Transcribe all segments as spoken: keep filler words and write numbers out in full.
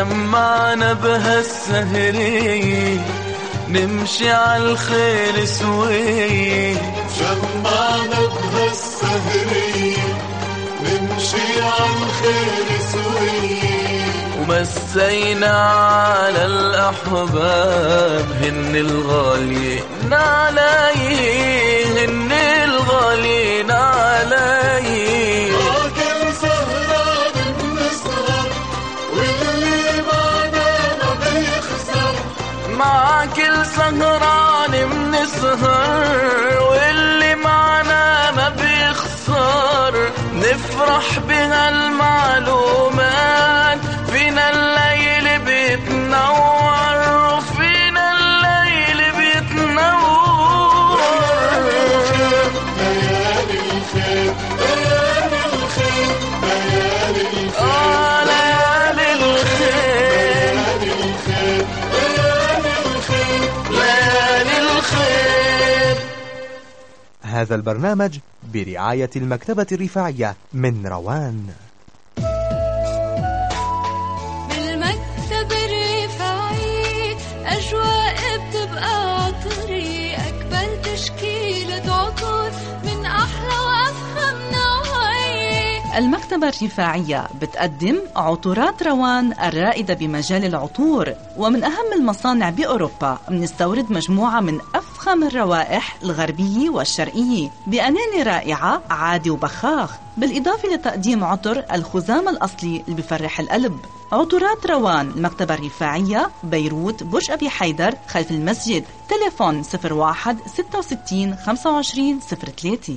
جمعنا بهالسهرية نمشي عالخير سوية، جمعنا بهالسهرية نمشي عالخير سوية، ومسينا على الأحباب هن الغاليين علي، هن الغاليين علي. راكل سهران بنسهر واللي معنا ما بيخسر، مع كل سهران بنسهر واللي معنا ما بيخسر، نفرح بهالمعلومات فينا الليل بيتنور، وفينا الليل بيتنور. ليالي الخير ليالي الخير ليالي الخير، آه ليالي الخير ليالي الخير ليالي الخير ليالي الخير. هذا البرنامج برعاية المكتبة الرفاعية من روان. بالمكتبة الرفاعية أجواء بتبقى عطري، أكبر تشكيلة عطور من أحلى وأفخم نوعية. المكتبة الرفاعية بتقدم عطورات روان الرائدة بمجال العطور، ومن أهم المصانع بأوروبا. بنستورد مجموعة من أفخم الروائح الغربية والشرقية بأناني رائعة عادي وبخاخ، بالإضافة لتقديم عطر الخزام الأصلي اللي بفرح القلب. عطورات روان، المكتبة الرفاعية، بيروت، برج أبي حيدر، خلف المسجد. تليفون صفر واحد ستة وستين خمسة وعشرين صفر ثلاثة.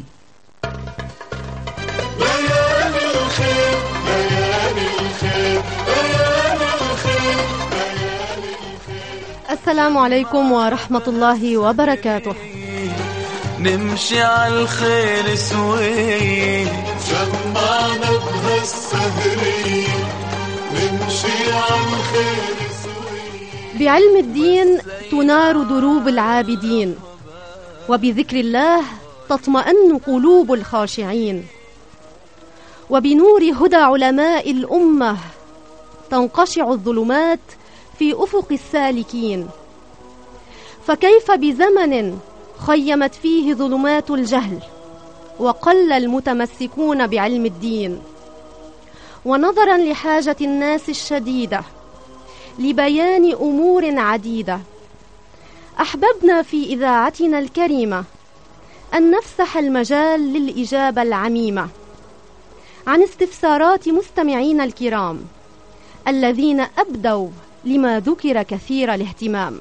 ليالي الخير ليالي الخير ليالي الخير ليالي الخير. السلام عليكم ورحمة الله وبركاته. نمشي عالخير سوية، جمعنا بهالسهرية نمشي عالخير سوية. بعلم الدين تنار دروب العابدين، وبذكر الله تطمئن قلوب الخاشعين، وبنور هدى علماء الأمة تنقشع الظلمات في أفق السالكين. فكيف بزمن خيمت فيه ظلمات الجهل وقل المتمسكون بعلم الدين، ونظرا لحاجة الناس الشديدة لبيان أمور عديدة، أحببنا في إذاعتنا الكريمة أن نفسح المجال للإجابة العميمة عن استفسارات مستمعين الكرام الذين أبدوا لما ذكر كثير الاهتمام.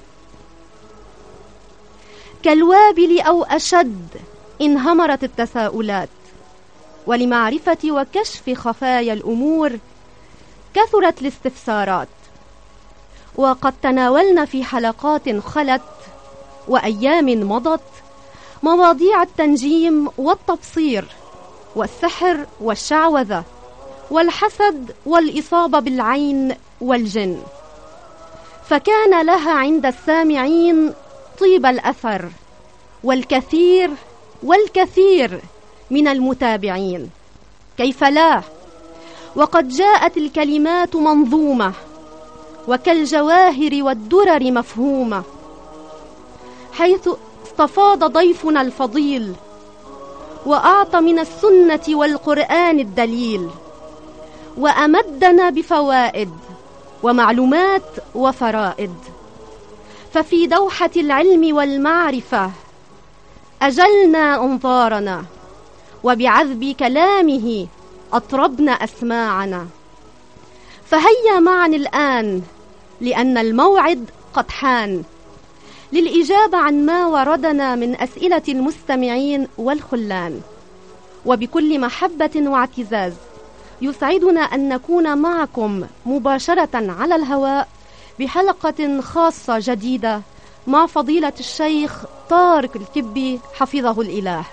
كالوابل أو أشد انهمرت التساؤلات، ولمعرفة وكشف خفايا الأمور كثرت الاستفسارات. وقد تناولنا في حلقات خلت وأيام مضت مواضيع التنجيم والتبصير والسحر والشعوذة والحسد والإصابة بالعين والجن، فكان لها عند السامعين طيب الأثر والكثير والكثير من المتابعين. كيف لا؟ وقد جاءت الكلمات منظومة وكالجواهر والدرر مفهومة، حيث استفاض ضيفنا الفضيل وأعطى من السنة والقرآن الدليل، وأمدنا بفوائد ومعلومات وفرائد. ففي دوحة العلم والمعرفة أجلنا أنظارنا، وبعذب كلامه أطربنا أسماعنا. فهيا معا الآن، لأن الموعد قد حان، للإجابة عن ما وردنا من أسئلة المستمعين والخلان. وبكل محبة واعتزاز يسعدنا أن نكون معكم مباشرة على الهواء بحلقة خاصة جديدة مع فضيلة الشيخ طارق الكبي حفظه الإله.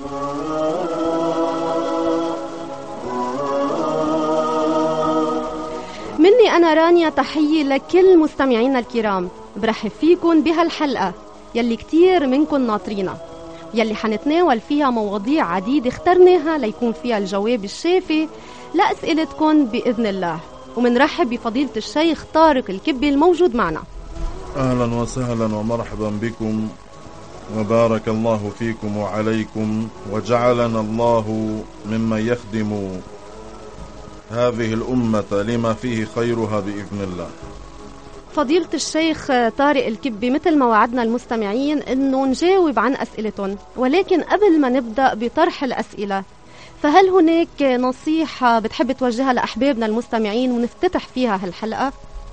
مني أنا رانيا تحية لكل مستمعينا الكرام، برحب فيكم بهالحلقة يلي كتير منكم ناطرينا، يلي حنتناول فيها مواضيع عديدة اخترناها ليكون فيها الجواب الشافي لأسئلتكم بإذن الله. ومنرحب بفضيلة الشيخ طارق الكبي الموجود معنا. أهلا وسهلا ومرحبا بكم، وبارك الله فيكم وعليكم، وجعلنا الله ممن يخدم هذه الأمة لما فيه خيرها بإذن الله. فضيلة الشيخ طارق الكبي، مثل ما وعدنا المستمعين أنه نجاوب عن أسئلتهم، ولكن قبل ما نبدأ بطرح الأسئلة، فهل هناك نصيحة بتحب توجهها لأحبابنا المستمعين ونفتتح فيها هالحلقة؟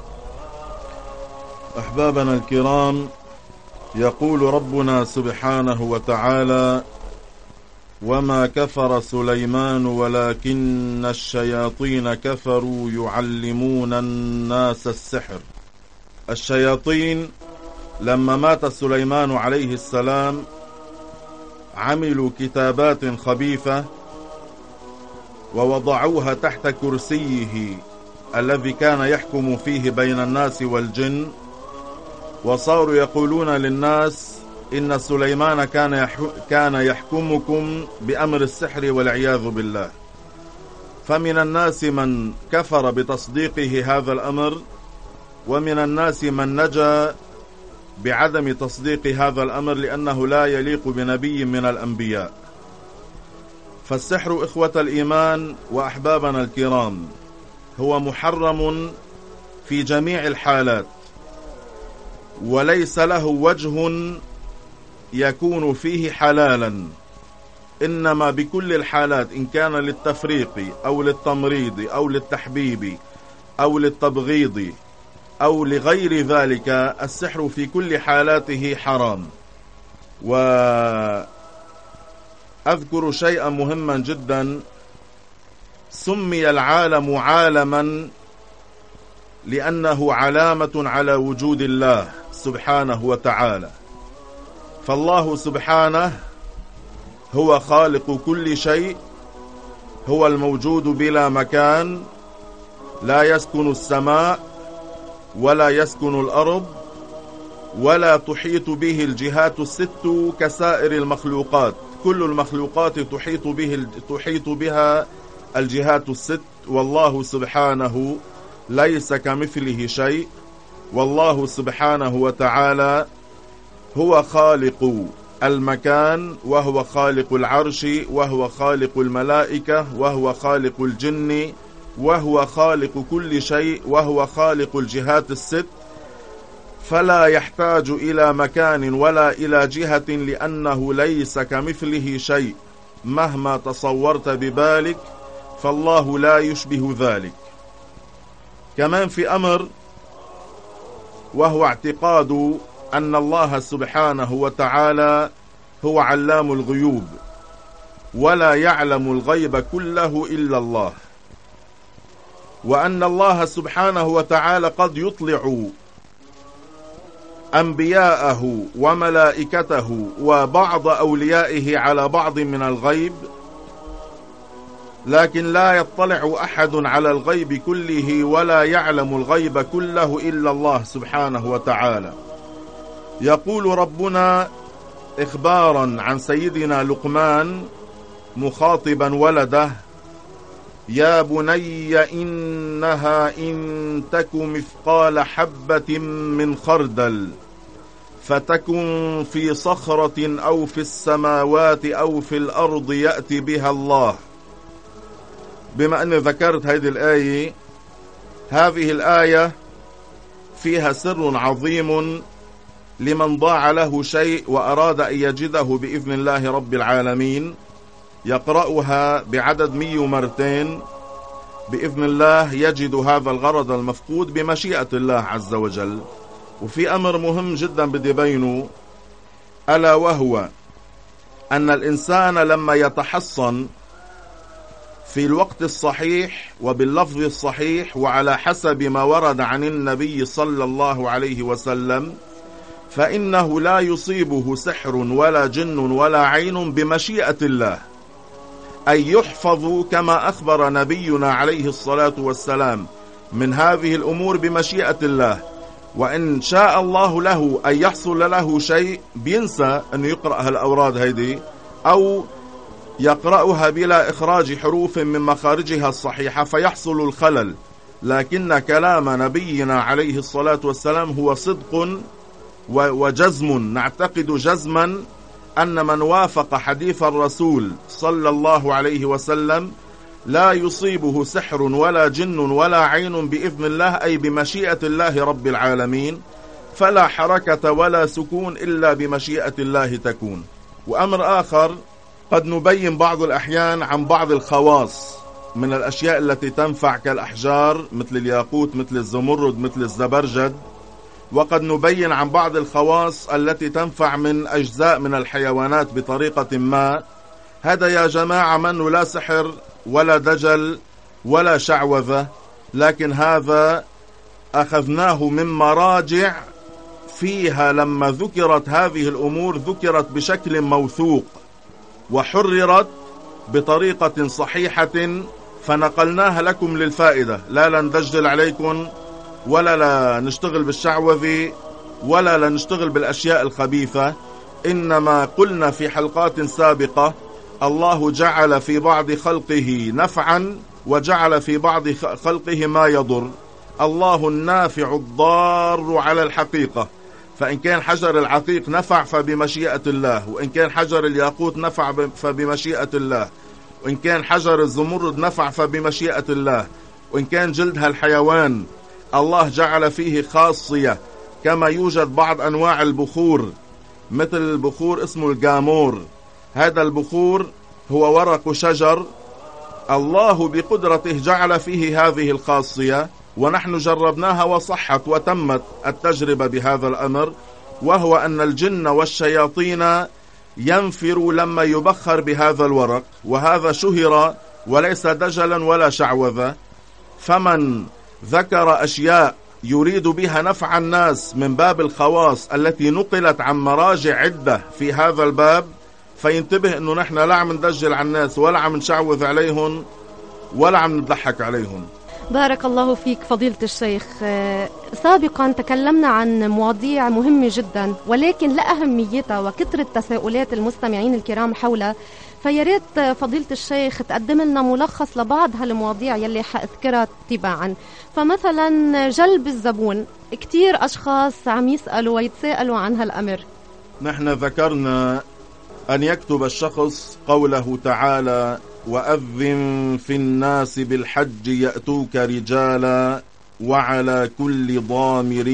أحبابنا الكرام، يقول ربنا سبحانه وتعالى: وما كفر سليمان ولكن الشياطين كفروا يعلمون الناس السحر. الشياطين لما مات سليمان عليه السلام عملوا كتابات خبيثة ووضعوها تحت كرسيه الذي كان يحكم فيه بين الناس والجن، وصاروا يقولون للناس إن سليمان كان كان يحكمكم بأمر السحر والعياذ بالله. فمن الناس من كفر بتصديقه هذا الأمر، ومن الناس من نجا بعدم تصديق هذا الأمر لأنه لا يليق بنبي من الأنبياء. فالسحر إخوة الإيمان وأحبابنا الكرام هو محرم في جميع الحالات، وليس له وجه يكون فيه حلالا، إنما بكل الحالات إن كان للتفريق أو للتمريض أو للتحبيب أو للتبغيض أو لغير ذلك، السحر في كل حالاته حرام. وأذكر شيئا مهما جدا: سمي العالم عالما لأنه علامة على وجود الله سبحانه وتعالى. فالله سبحانه هو خالق كل شيء، هو الموجود بلا مكان، لا يسكن السماء ولا يسكن الأرض ولا تحيط به الجهات الست كسائر المخلوقات. كل المخلوقات تحيط به تحيط بها الجهات الست، والله سبحانه ليس كمثله شيء. والله سبحانه وتعالى هو خالق المكان، وهو خالق العرش، وهو خالق الملائكة، وهو خالق الجن، وهو خالق كل شيء، وهو خالق الجهات الست، فلا يحتاج إلى مكان ولا إلى جهة، لأنه ليس كمثله شيء مهما تصورت ببالك، فالله لا يشبه ذلك. كمان في أمر، وهو اعتقاد أن الله سبحانه وتعالى هو علام الغيوب، ولا يعلم الغيب كله إلا الله، وأن الله سبحانه وتعالى قد يطلع أنبياءه وملائكته وبعض أوليائه على بعض من الغيب، لكن لا يطلع أحد على الغيب كله ولا يعلم الغيب كله إلا الله سبحانه وتعالى. يقول ربنا إخبارا عن سيدنا لقمان مخاطبا ولده: يا بني إنها إن تك مثقال حبة من خردل فتكن في صخرة أو في السماوات أو في الأرض يأتي بها الله. بما أني ذكرت هذه الآية، هذه الآية فيها سر عظيم لمن ضاع له شيء وأراد أن يجده بإذن الله رب العالمين. يقرأها بعدد مية مرتين بإذن الله يجد هذا الغرض المفقود بمشيئة الله عز وجل. وفي أمر مهم جدا بدي بينه، ألا وهو أن الإنسان لما يتحصن في الوقت الصحيح وباللفظ الصحيح وعلى حسب ما ورد عن النبي صلى الله عليه وسلم، فإنه لا يصيبه سحر ولا جن ولا عين بمشيئة الله، أي يحفظ كما أخبر نبينا عليه الصلاة والسلام من هذه الأمور بمشيئة الله. وإن شاء الله له أن يحصل له شيء بينسى أن يقرأ هالأوراد هيدي، أو يقرأها بلا إخراج حروف من مخارجها الصحيحة فيحصل الخلل، لكن كلام نبينا عليه الصلاة والسلام هو صدق وجزم. نعتقد جزما أن من وافق حديث الرسول صلى الله عليه وسلم لا يصيبه سحر ولا جن ولا عين بإذن الله، أي بمشيئة الله رب العالمين، فلا حركة ولا سكون إلا بمشيئة الله تكون. وأمر آخر، قد نبين بعض الأحيان عن بعض الخواص من الأشياء التي تنفع كالأحجار مثل الياقوت مثل الزمرد مثل الزبرجد، وقد نبين عن بعض الخواص التي تنفع من أجزاء من الحيوانات بطريقة ما. هذا يا جماعة منه لا سحر ولا دجل ولا شعوذة، لكن هذا أخذناه من مراجع فيها لما ذكرت هذه الأمور ذكرت بشكل موثوق وحررت بطريقة صحيحة، فنقلناها لكم للفائدة. لا لندجل عليكم ولا لا نشتغل بالشعوذة ولا لا نشتغل بالأشياء الخبيثة، إنما قلنا في حلقات سابقة الله جعل في بعض خلقه نفعا وجعل في بعض خلقه ما يضر. الله النافع الضار على الحقيقة، فإن كان حجر العقيق نفع فبمشيئة الله، وإن كان حجر الياقوت نفع فبمشيئة الله، وإن كان حجر الزمرد نفع فبمشيئة الله، وإن كان جلد هالحيوان الله جعل فيه خاصية، كما يوجد بعض أنواع البخور مثل البخور اسمه الجامور. هذا البخور هو ورق شجر، الله بقدرته جعل فيه هذه الخاصية، ونحن جربناها وصحت وتمت التجربة بهذا الأمر، وهو أن الجن والشياطين ينفروا لما يبخر بهذا الورق، وهذا شهر وليس دجلا ولا شعوذة. فمن ذكر أشياء يريد بها نفع الناس من باب الخواص التي نقلت عن مراجع عدة في هذا الباب، فينتبه أنه نحن لا عم ندجل على الناس ولا عم نشعوذ عليهم ولا عم نضحك عليهم. بارك الله فيك فضيلة الشيخ. سابقا تكلمنا عن مواضيع مهمة جدا، ولكن لأهميتها وكثرة تساؤلات المستمعين الكرام حولها، فياريت فضيلة الشيخ تقدم لنا ملخص لبعض هالمواضيع يلي حأذكرها تباعا. فمثلا جلب الزبون، كتير أشخاص عم يسألوا ويتساءلوا عن هالأمر. نحن ذكرنا أن يكتب الشخص قوله تعالى: وأذن في الناس بالحج يأتوك رجالا وعلى كل ضامر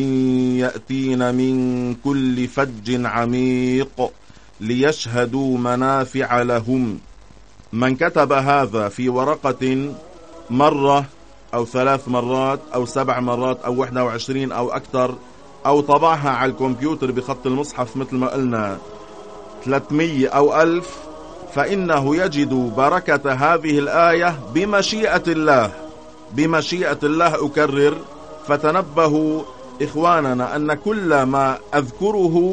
يأتين من كل فج عميق ليشهدوا منافع لهم. من كتب هذا في ورقة مرة أو ثلاث مرات أو سبع مرات أو واحدة وعشرين أو أكثر، أو طبعها على الكمبيوتر بخط المصحف مثل ما قلنا ثلاثمية أو ألف، فإنه يجد بركة هذه الآية بمشيئة الله. بمشيئة الله أكرر، فتنبهوا إخواننا أن كل ما أذكره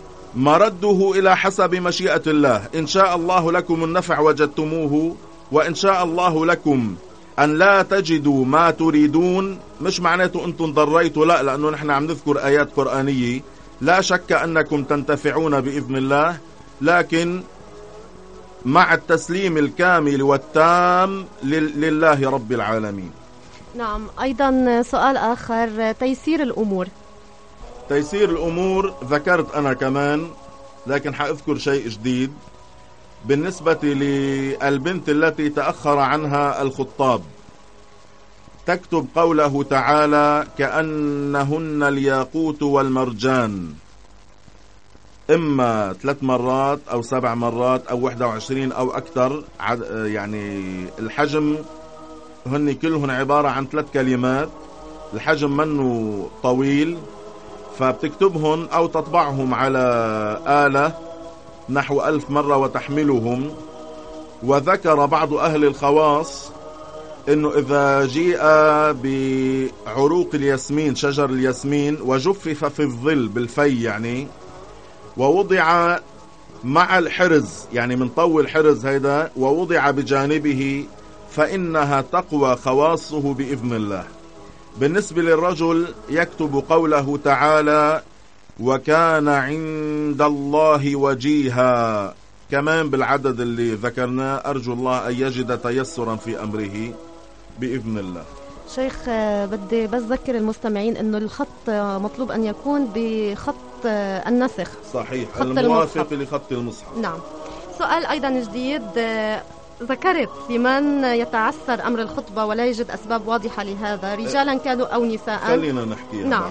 مرده إلى حسب مشيئة الله. إن شاء الله لكم النفع وجدتموه، وإن شاء الله لكم أن لا تجدوا ما تريدون، مش معناته أنتم ضريتوا، لا، لأنه نحن عم نذكر آيات قرآنية، لا شك أنكم تنتفعون بإذن الله، لكن مع التسليم الكامل والتام لله رب العالمين. نعم. أيضا سؤال آخر، تيسير الأمور. تيسير الأمور ذكرت أنا كمان، لكن حأذكر شيء جديد بالنسبة للبنت التي تأخر عنها الخطاب. تكتب قوله تعالى: كأنهن الياقوت والمرجان، إما ثلاث مرات أو سبع مرات أو واحدة وعشرين أو أكثر، يعني الحجم هن كلهن عبارة عن ثلاث كلمات، الحجم منه طويل، فبتكتبهم أو تطبعهم على آلة نحو ألف مرة وتحملهم. وذكر بعض أهل الخواص إنه إذا جيء بعروق الياسمين، شجر الياسمين، وجفف في الظل بالفي يعني، ووضع مع الحرز، يعني من طول الحرز هيدا، ووضع بجانبه، فإنها تقوى خواصه بإذن الله. بالنسبة للرجل يكتب قوله تعالى: وكان عند الله وجيها، كمان بالعدد اللي ذكرناه. أرجو الله أن يجد تيسرا في أمره بإذن الله. شيخ آه، بدي بس ذكر المستمعين انه الخط آه، مطلوب ان يكون بخط آه، النسخ. صحيح، خط الموافق المصحف. لخط المصحف. نعم. سؤال ايضا جديد، آه، ذكرت لمن يتعثر امر الخطبه ولا يجد اسباب واضحه لهذا، رجالا كانوا او نساء. خلينا نحكيها. نعم.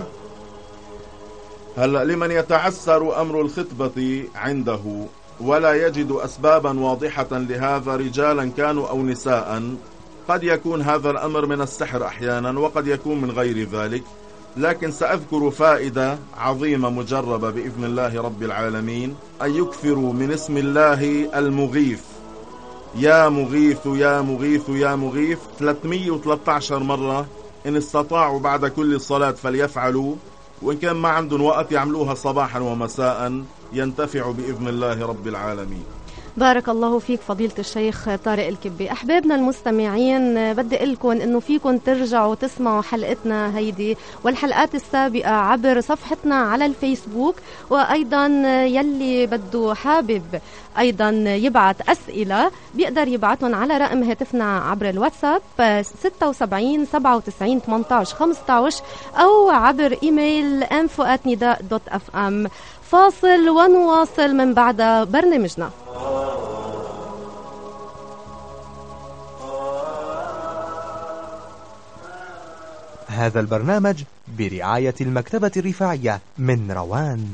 هلا لمن يتعسر أمر الخطبة عنده ولا يجد أسبابا واضحة لهذا، رجالا كانوا أو نساء، قد يكون هذا الأمر من السحر أحيانا وقد يكون من غير ذلك، لكن سأذكر فائدة عظيمة مجربة بإذن الله رب العالمين، أن يكثروا من اسم الله المغيث، يا مغيث يا مغيث يا مغيث، ثلاثمئة وثلاثة عشر مرة. إن استطاعوا بعد كل صلاة فليفعلوا، وإن كان ما عندهم وقت يعملوها صباحا ومساء، ينتفع بإذن الله رب العالمين. بارك الله فيك فضيلة الشيخ طارق الكبي. أحبابنا المستمعين، بدي أقول لكم إنه فيكم ترجعوا تسمعوا حلقتنا هيدي والحلقات السابقة عبر صفحتنا على الفيسبوك، وأيضا يلي بده حابب أيضا يبعت أسئلة بيقدر يبعتهم على رقم هاتفنا عبر الواتساب ستة وسبعين سبعة وتسعين ثمانية عشر خمسة عشر أو عبر إيميل انفو آت نداء دوت اف ام. فاصل ونواصل من بعد برنامجنا. هذا البرنامج برعاية المكتبة الرفاعية من روان.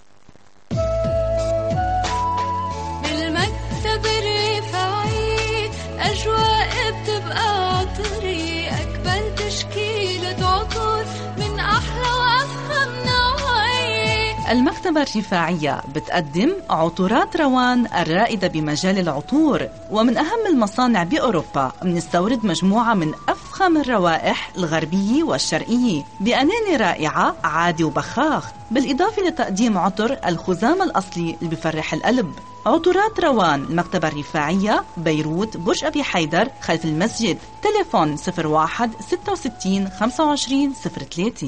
بالمكتب الرفاعي أجواء بتبقى عطري، أكبر تشكيلة عطور من أحلى وأفخم نوعية. المكتبة الرفاعية بتقدم عطورات روان الرائدة بمجال العطور، ومن أهم المصانع بأوروبا. منستورد مجموعة من أفخم الروائح الغربية والشرقية بأناني رائعة عادي وبخاخ، بالإضافة لتقديم عطر الخزام الأصلي اللي بفرح القلب. عطورات روان، المكتبة الرفاعية، بيروت، برج أبي حيدر، خلف المسجد. تليفون صفر واحد ستة وستين خمسة وعشرين صفر ثلاثة.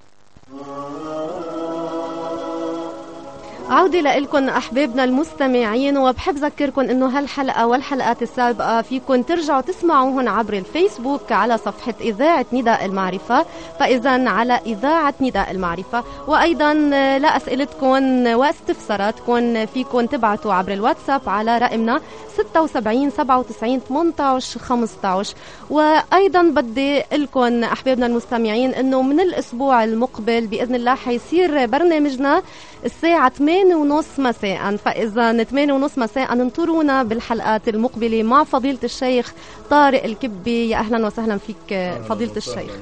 عودة لكم أحبابنا المستمعين، وبحب ذكركم أنه هالحلقة والحلقات السابقة فيكم ترجعوا تسمعوهن عبر الفيسبوك على صفحة إذاعة نداء المعرفة، فإذا على إذاعة نداء المعرفة. وأيضا لأسئلتكم واستفساراتكم فيكم تبعتوا عبر الواتساب على رقمنا ستة وسبعين سبعة وتسعين ثمانية عشر خمسة عشر. وأيضا بدي لكم أحبابنا المستمعين أنه من الأسبوع المقبل بإذن الله حيصير برنامجنا الساعة ثمانية ونص مساء، فإذا ثمانية ونص مساء انطرونا بالحلقات المقبلة مع فضيلة الشيخ طارق الكبي. يا أهلا وسهلا فيك فضيلة الشيخ.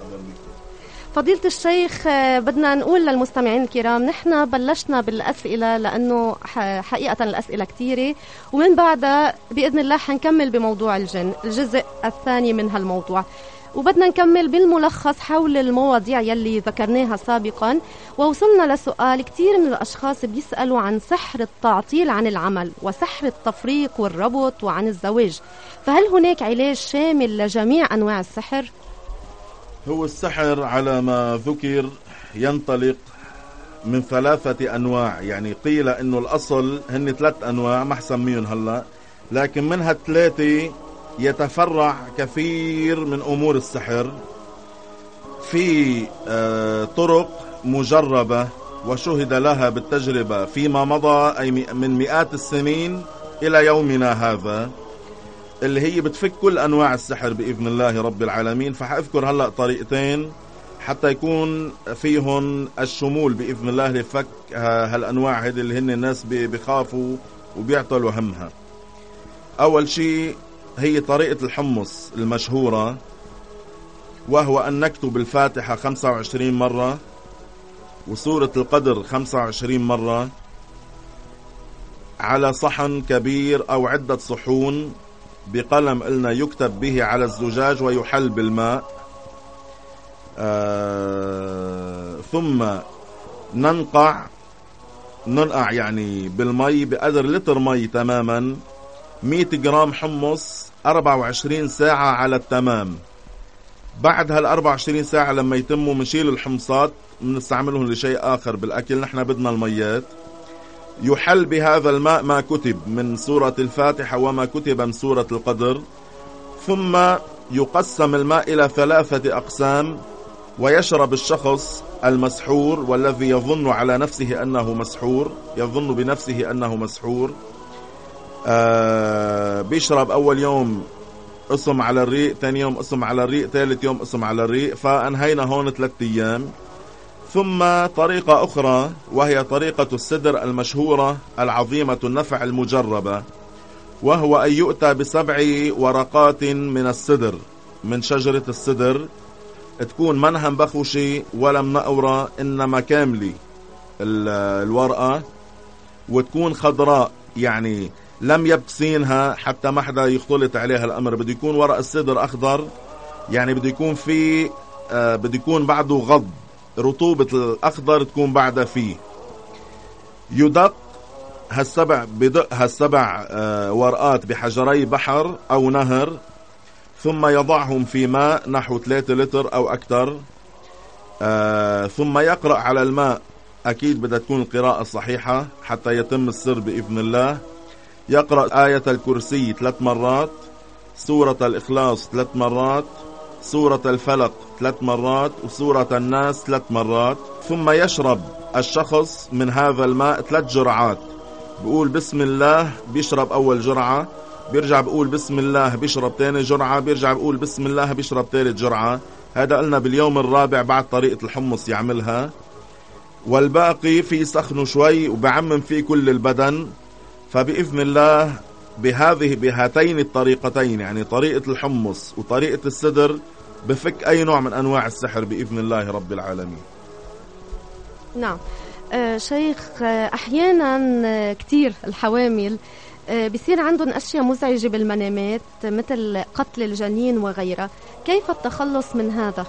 فضيلة الشيخ، بدنا نقول للمستمعين الكرام نحن بلشنا بالأسئلة لأنه حقيقة الأسئلة كتيرة، ومن بعدها بإذن الله حنكمل بموضوع الجن الجزء الثاني من هالموضوع، وبدنا نكمل بالملخص حول المواضيع يلي ذكرناها سابقا. ووصلنا لسؤال كتير من الأشخاص بيسألوا عن سحر التعطيل عن العمل وسحر التفريق والربط وعن الزواج، فهل هناك علاج شامل لجميع أنواع السحر؟ هو السحر على ما ذكر ينطلق من ثلاثة أنواع، يعني قيل إنه الأصل هن ثلاث أنواع ما حسميهم هلا، لكن منها الثلاثة يتفرع كثير من أمور السحر. في آه طرق مجربة وشهد لها بالتجربة فيما مضى، أي من مئات السنين إلى يومنا هذا، اللي هي بتفك كل أنواع السحر بإذن الله رب العالمين. فحأذكر هلأ طريقتين حتى يكون فيهن الشمول بإذن الله لفك هالأنواع هذه اللي هن الناس بيخافوا وبيعطلوا همها. أول شيء هي طريقة الحمص المشهورة، وهو أن نكتب الفاتحة خمسة وعشرين مرة وسورة القدر خمسة وعشرين مرة على صحن كبير أو عدة صحون بقلم قلنا يكتب به على الزجاج ويحل بالماء. آه ثم ننقع ننقع يعني بالمي بقدر لتر مي تماما، مئة جرام حمص أربعة وعشرين ساعة على التمام. بعد هال أربعة وعشرين ساعة لما يتموا منشيل الحمصات منستعملهم لشيء آخر بالأكل، نحن بدنا الميات. يحل بهذا الماء ما كتب من سورة الفاتحة وما كتب من سورة القدر، ثم يقسم الماء إلى ثلاثة أقسام، ويشرب الشخص المسحور والذي يظن على نفسه أنه مسحور، يظن بنفسه أنه مسحور. آه بيشرب أول يوم قسم على الريق، ثاني يوم قسم على الريق، ثالث يوم قسم على الريق، فأنهينا هون ثلاثة أيام. ثم طريقة أخرى وهي طريقة السدر المشهورة العظيمة النفع المجربة، وهو أن يؤتى بسبع ورقات من السدر، من شجرة السدر، تكون منها بخوشي ولا منقورة، إنما كاملة الورقة، وتكون خضراء، يعني لم يبسينها حتى ما حدا يختلط عليها الأمر. بده يكون ورق السدر أخضر، يعني بده يكون فيه آه بده يكون بعده غض، رطوبة الأخضر تكون بعدها فيه. يدق هالسبع بدق هالسبع آه ورقات بحجري بحر أو نهر، ثم يضعهم في ماء نحو ثلاثة لتر أو أكثر. آه ثم يقرأ على الماء، أكيد بدها تكون القراءة صحيحة حتى يتم السر بإذن الله. يقرأ آية الكرسي ثلاث مرات، سورة الإخلاص ثلاث مرات، سورة الفلق ثلاث مرات، وسورة الناس ثلاث مرات. ثم يشرب الشخص من هذا الماء ثلاث جرعات، بيقول بسم الله، بيشرب أول جرعة، بيرجع بيقول بسم الله، بيشرب ثاني جرعة، بيرجع بيقول بسم الله، بيشرب ثالث جرعة. هذا قلنا باليوم الرابع بعد طريقة الحمص يعملها. والباقي في سخنه شوي وبعمم فيه كل البدن. فبإذن الله بهذه بهاتين الطريقتين، يعني طريقة الحمص وطريقة السدر، بفك أي نوع من أنواع السحر بإذن الله رب العالمين. نعم. آه شيخ، آه أحيانا آه كتير الحوامل آه بيصير عندهم أشياء مزعجة بالمنامات مثل قتل الجنين وغيرها، كيف التخلص من هذا؟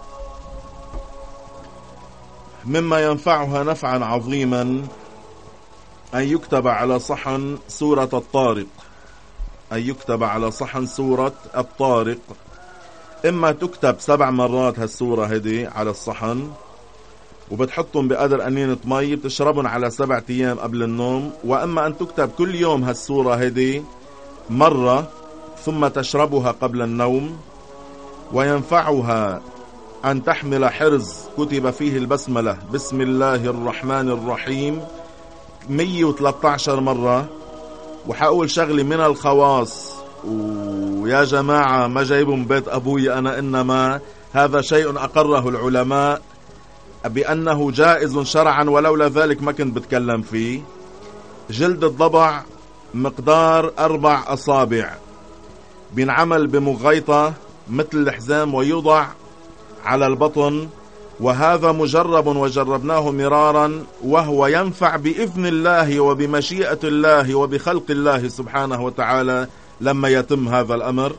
مما ينفعها نفعا عظيما أن يكتب على صحن سورة الطارق، أن يكتب على صحن سورة الطارق. إما تكتب سبع مرات هالسورة هدي على الصحن، وبتحطهم بقدر أنينة مي بتشربهم على سبع أيام قبل النوم، وإما أن تكتب كل يوم هالسورة هدي مرة ثم تشربها قبل النوم. وينفعها أن تحمل حرز كتب فيه البسملة بسم الله الرحمن الرحيم مية وثلاثة عشر مرة. وحقول شغلي من الخواص، ويا جماعة ما جايبهم بيت أبوي أنا، إنما هذا شيء أقره العلماء بأنه جائز شرعا، ولولا ذلك ما كنت بتكلم فيه. جلد الضبع مقدار أربع أصابع، بينعمل بمغيطة مثل الحزام ويوضع على البطن، وهذا مجرب وجربناه مرارا، وهو ينفع بإذن الله وبمشيئة الله وبخلق الله سبحانه وتعالى. لما يتم هذا الأمر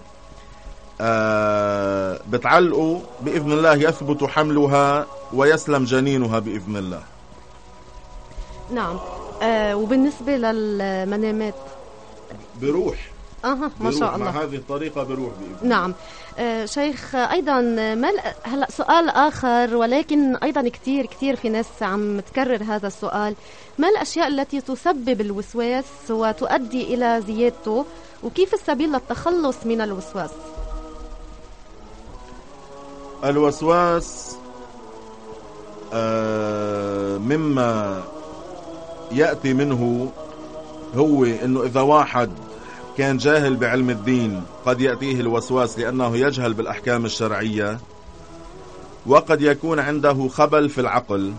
آه بتعلقوا بإذن الله، يثبت حملها ويسلم جنينها بإذن الله. نعم. آه وبالنسبة للمنامات بروح اها ما شاء الله، مع هذه الطريقة بروح بإذن. نعم. آه شيخ، أيضا ما هلأ سؤال آخر، ولكن أيضا كتير كتير في ناس عم تكرر هذا السؤال، ما الأشياء التي تسبب الوسواس وتؤدي إلى زيادته، وكيف السبيل للتخلص من الوسواس؟ الوسواس آه مما يأتي منه هو إنه إذا واحد كان جاهل بعلم الدين قد يأتيه الوسواس لأنه يجهل بالأحكام الشرعية، وقد يكون عنده خبل في العقل.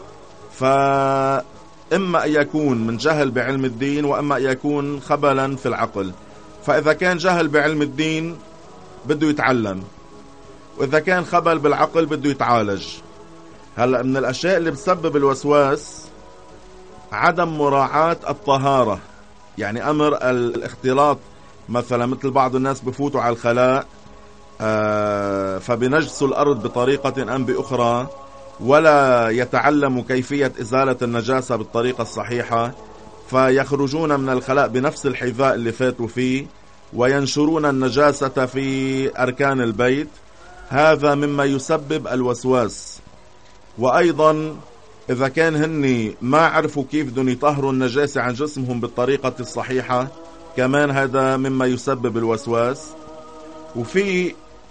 فإما أن يكون من جهل بعلم الدين، وإما أن يكون خبلا في العقل. فإذا كان جهل بعلم الدين بده يتعلم، وإذا كان خبل بالعقل بده يتعالج. هلأ من الأشياء اللي بتسبب الوسواس عدم مراعاة الطهارة، يعني أمر الاختلاط. مثلا مثل بعض الناس بفوتوا على الخلاء آه فبنجسوا الأرض بطريقة أم بأخرى، ولا يتعلموا كيفية إزالة النجاسة بالطريقة الصحيحة، فيخرجون من الخلاء بنفس الحذاء اللي فاتوا فيه وينشرون النجاسة في أركان البيت. هذا مما يسبب الوسواس. وأيضا إذا كان هني ما عرفوا كيف بدهم يطهروا النجاسة عن جسمهم بالطريقة الصحيحة، كمان هذا مما يسبب الوسواس. وفي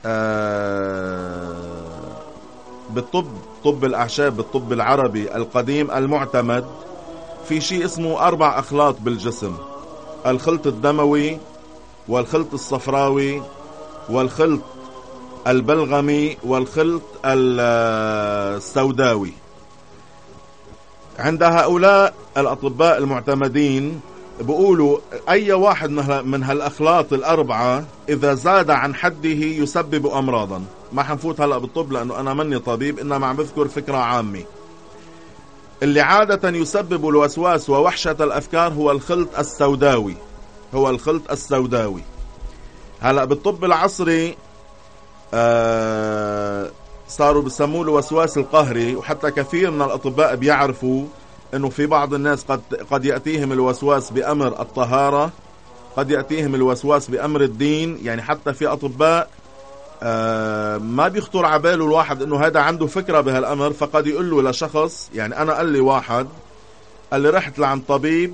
آه بالطب، طب الأعشاب، بالطب العربي القديم المعتمد، في شيء اسمه أربع أخلاط بالجسم: الخلط الدموي، والخلط الصفراوي، والخلط البلغمي، والخلط السوداوي. عند هؤلاء الأطباء المعتمدين بيقولوا أي واحد من هالأخلاط الأربعة إذا زاد عن حده يسبب أمراضا. ما حنفوت هلأ بالطب لأنه أنا مني طبيب، إنما عم بذكر فكرة عامة. اللي عادة يسبب الوسواس ووحشة الأفكار هو الخلط السوداوي، هو الخلط السوداوي. هلأ بالطب العصري آه صاروا بسموه الوسواس القهري، وحتى كثير من الأطباء بيعرفوا انه في بعض الناس قد قد ياتيهم الوسواس بامر الطهاره، قد ياتيهم الوسواس بامر الدين. يعني حتى في اطباء آه ما بيخطر على باله الواحد انه هذا عنده فكره بهالامر، فقد يقول له لشخص، يعني انا قال لي واحد قال لي رحت لعند طبيب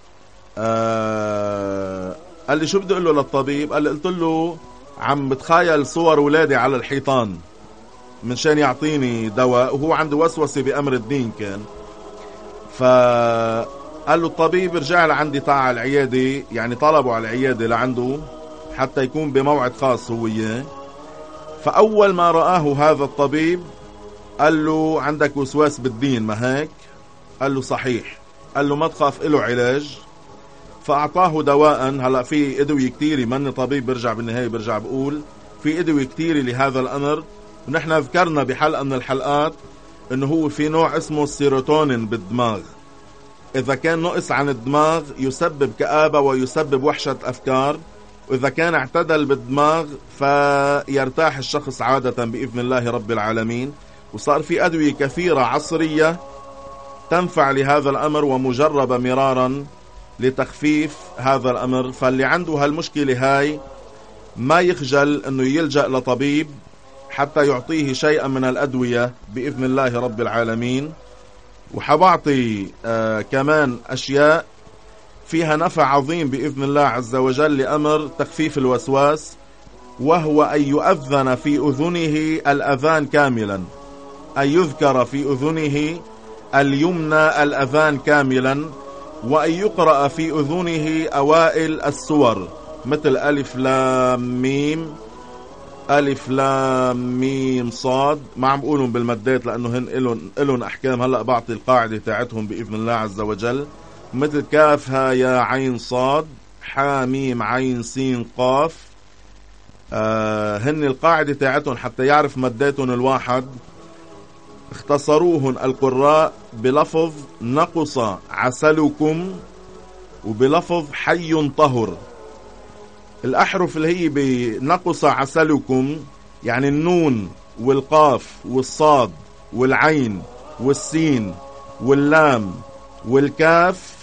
آه قال لي شو بدي اقول له للطبيب؟ قال لي قلت له عم بتخيل صور ولادي على الحيطان من شان يعطيني دواء، وهو عنده وسوسه بامر الدين كان. فقال له الطبيب رجع لعندي تعال على العيادة، يعني طلبوا على العيادة لعنده حتى يكون بموعد خاص هو إياه. فأول ما رآه هذا الطبيب قال له عندك وسواس بالدين ما هيك؟ قال له صحيح. قال له ما تخاف، له علاج. فأعطاه دواء. هلأ في أدوية كتيرة، من طبيب برجع بالنهاية برجع بقول في أدوية كتيرة لهذا الأمر. ونحن ذكرنا بحلقة من الحلقات انه هو في نوع اسمه السيروتونين بالدماغ، اذا كان نقص عن الدماغ يسبب كآبة ويسبب وحشة افكار، واذا كان اعتدل بالدماغ فيرتاح الشخص عادة باذن الله رب العالمين. وصار في ادوية كثيرة عصرية تنفع لهذا الامر ومجربة مرارا لتخفيف هذا الامر. فاللي عنده هالمشكلة هاي ما يخجل انه يلجأ لطبيب حتى يعطيه شيئا من الأدوية بإذن الله رب العالمين. وحبعطي آه كمان أشياء فيها نفع عظيم بإذن الله عز وجل لأمر تخفيف الوسواس، وهو أن يؤذن في أذنه الأذان كاملا، أن يذكر في أذنه اليمنى الأذان كاملا، وأن يقرأ في أذنه أوائل السور مثل ألف لام ميم، ألف لام ميم صاد. ما عم بقولهم بالمدات لأنه هن إلون, إلون أحكام. هلأ بعطي القاعدة تاعتهم بإذن الله عز وجل، مثل كاف ها يا عين صاد حا ميم عين سين قاف. آه هن القاعدة تاعتهم حتى يعرف مداتهم الواحد. اختصروهن القراء بلفظ نقص عسلكم وبلفظ حي طهر. الأحرف اللي هي بنقص عسلكم يعني النون والقاف والصاد والعين والسين واللام والكاف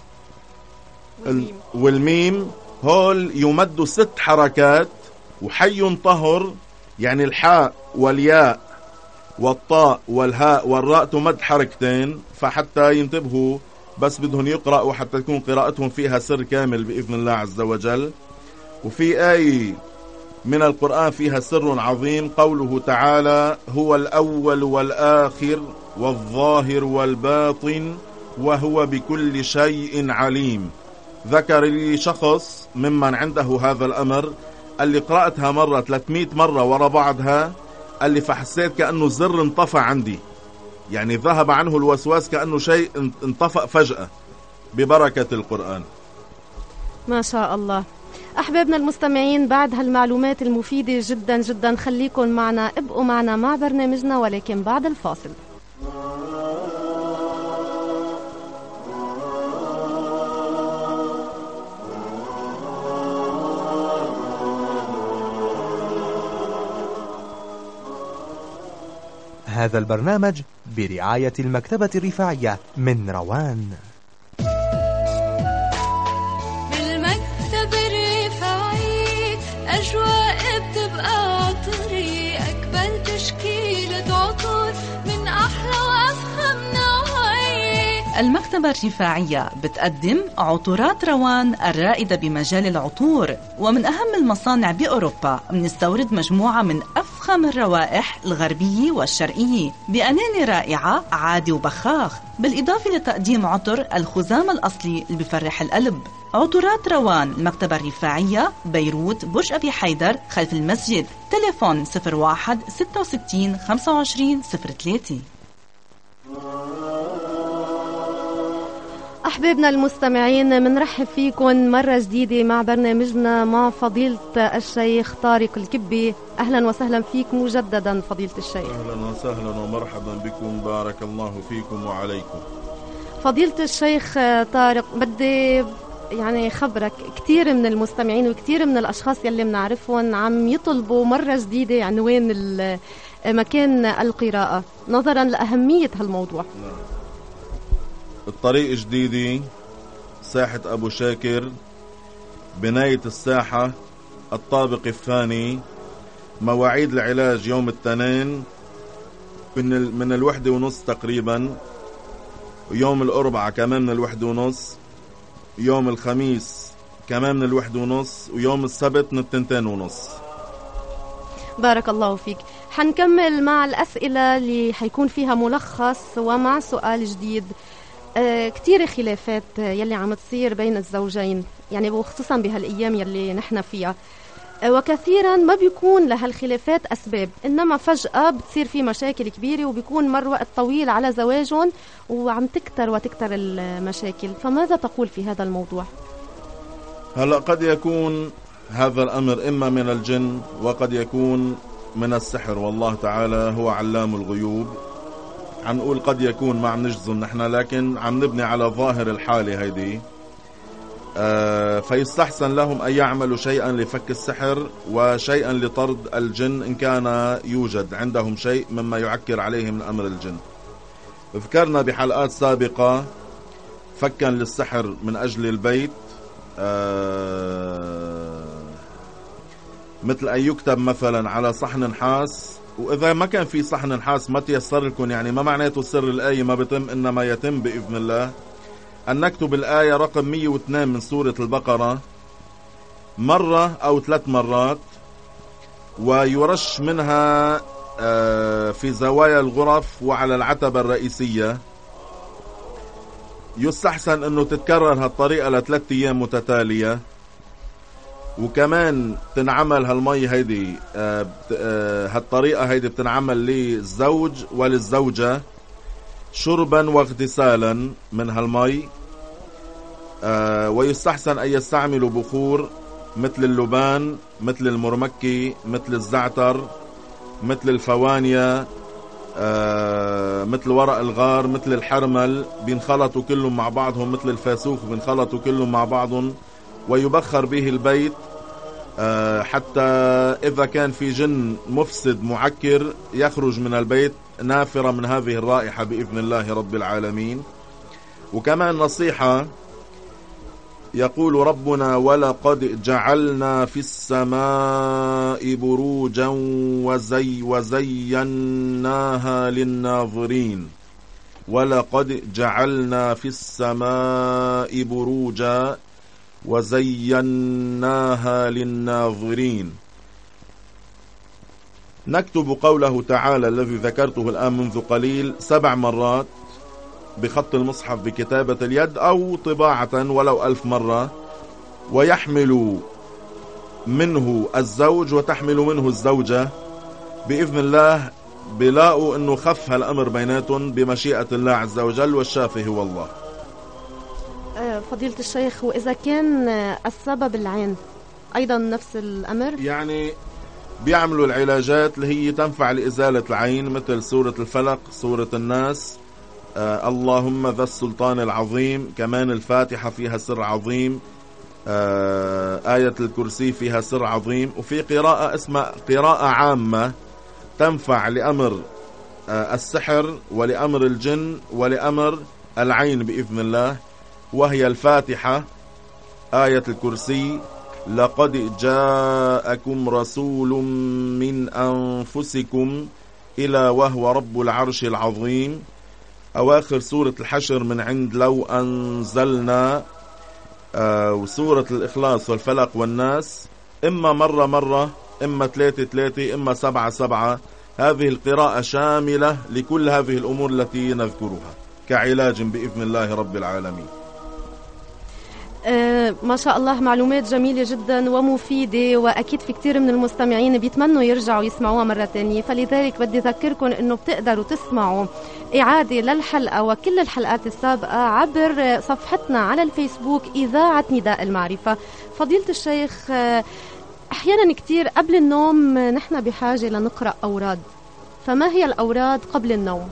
والميم, والميم هول يمدوا ست حركات. وحي طهر يعني الحاء والياء والطاء والهاء والراء تمد حركتين. فحتى ينتبهوا بس بدهم يقرأوا حتى تكون قراءتهم فيها سر كامل بإذن الله عز وجل. وفي آية من القرآن فيها سر عظيم، قوله تعالى هو الأول والآخر والظاهر والباطن وهو بكل شيء عليم. ذكر لي شخص ممن عنده هذا الأمر اللي قرأتها مرة ثلاثمائة مرة ورا بعضها، اللي فحسيت كأنه زر انطفى عندي، يعني ذهب عنه الوسواس كأنه شيء انطفأ فجأة ببركة القرآن. ما شاء الله. أحبابنا المستمعين، بعد هالمعلومات المفيدة جدا جدا خليكن معنا، ابقوا معنا مع برنامجنا ولكن بعد الفاصل. هذا البرنامج برعاية المكتبة الرفاعية من روان. بالمكتبة الرفاعية أجواء بتبقى عطرية، أكبر تشكيلة عطور من أحلى وأفخم نوعية. المكتبة الرفاعية بتقدم عطورات روان الرائدة بمجال العطور، ومن أهم المصانع بأوروبا بنستورد مجموعة من أفخم الروائح الغربية والشرقية بأناني رائعة عادي وبخاخ، بالإضافة لتقديم عطر الخزام الأصلي اللي بفرح القلب. عطورات روان المكتبة الرفاعية، بيروت، برج أبي حيدر، خلف المسجد. تليفون صفر واحد ستة وستين خمسة وعشرين صفر ثلاثة. أحبابنا المستمعين، منرحب فيكم مرة جديدة مع برنامجنا مع فضيلة الشيخ طارق الكبي. أهلا وسهلا فيك مجددا فضيلة الشيخ. أهلا وسهلا ومرحبا بكم، بارك الله فيكم وعليكم. فضيلة الشيخ طارق، بدي يعني خبرك، كتير من المستمعين وكتير من الأشخاص يلي منعرفهم عم يطلبوا مرة جديدة عنوان مكان القراءة نظرا لأهمية هالموضوع. الطريق جديدة، ساحة أبو شاكر، بناية الساحة، الطابق الثاني. مواعيد العلاج يوم الاثنين من, ال... من الوحدة ونص تقريبا، ويوم الأربعة كمان من الوحدة ونص، يوم الخميس كمان من الوحدة ونص، ويوم السبت من التنتين ونص. بارك الله فيك. حنكمل مع الأسئلة اللي حيكون فيها ملخص ومع سؤال جديد. آه كتير خلافات يلي عم تصير بين الزوجين، يعني وخصوصا بهالأيام يلي نحن فيها، آه وكثيرا ما بيكون لهالخلافات أسباب، إنما فجأة بتصير في مشاكل كبيرة وبيكون مر وقت طويل على زواجهم وعم تكتر وتكتر المشاكل. فماذا تقول في هذا الموضوع؟ هلأ قد يكون هذا الأمر إما من الجن وقد يكون من السحر، والله تعالى هو علام الغيوب. عم نقول قد يكون، ما عم نجزم نحن، لكن عم نبني على ظاهر الحالة هيدي. آه فيستحسن لهم أن يعملوا شيئا لفك السحر وشيئا لطرد الجن إن كان يوجد عندهم شيء مما يعكر عليهم من أمر الجن. ذكرنا بحلقات سابقة فكا للسحر من أجل البيت، آه مثل أن يكتب مثلا على صحن نحاس، وإذا ما كان في صحن نحاس ما تيسر لكم، يعني ما معناته سر الآية ما بتم، إنما يتم بإذن الله أن نكتب الآية رقم مية واثنين من سورة البقرة مرة أو ثلاث مرات، ويرش منها في زوايا الغرف وعلى العتبة الرئيسية. يستحسن أنه تتكرر هالطريقة لثلاث أيام متتالية، وكمان تنعمل هالمي هيدي آه آه هالطريقة هيدي بتنعمل للزوج وللزوجة شربا واغتسالا من هالمي. آه ويستحسن أن يستعملوا بخور مثل اللبان، مثل المرمكي، مثل الزعتر، مثل الفوانيا، آه مثل ورق الغار، مثل الحرمل، بينخلطوا كلهم مع بعضهم، مثل الفاسوخ بينخلطوا كلهم مع بعضهم، ويبخر به البيت أه حتى إذا كان في جن مفسد معكر يخرج من البيت نافرة من هذه الرائحة بإذن الله رب العالمين. وكمان نصيحة، يقول ربنا: ولقد جعلنا في السماء بروجا وزي وزيناها للناظرين. ولقد جعلنا في السماء بروجا وزيناها للناظرين. نكتب قوله تعالى الذي ذكرته الآن منذ قليل سبع مرات بخط المصحف بكتابة اليد أو طباعة ولو ألف مرة، ويحمل منه الزوج وتحمل منه الزوجة بإذن الله. بلاقوا أنه خف هالأمر بيناتهم بمشيئة الله عز وجل، والشافي هو الله. فضيلة الشيخ، وإذا كان السبب العين أيضا نفس الأمر؟ يعني بيعملوا العلاجات اللي هي تنفع لإزالة العين، مثل سورة الفلق، سورة الناس، آه اللهم ذا السلطان العظيم، كمان الفاتحة فيها سر عظيم، آه آية الكرسي فيها سر عظيم. وفي قراءة اسمها قراءة عامة تنفع لأمر آه السحر ولأمر الجن ولأمر العين بإذن الله، وهي الفاتحة، آية الكرسي، لقد جاءكم رسول من أنفسكم، إلى وهو رب العرش العظيم، أواخر سورة الحشر من عند لو أنزلنا آه وسورة الإخلاص والفلق والناس، إما مرة مرة، إما ثلاثة ثلاثة، إما سبعة سبعة. هذه القراءة شاملة لكل هذه الأمور التي نذكرها كعلاج بإذن الله رب العالمين. آه ما شاء الله، معلومات جميلة جدا ومفيدة، وأكيد في كتير من المستمعين بيتمنوا يرجعوا يسمعوها مرة تانية، فلذلك بدي أذكركم أنه بتقدروا تسمعوا إعادة للحلقة وكل الحلقات السابقة عبر صفحتنا على الفيسبوك إذاعة نداء المعرفة. فضيلة الشيخ، آه أحيانا كتير قبل النوم نحن بحاجة لنقرأ أوراد، فما هي الأوراد قبل النوم؟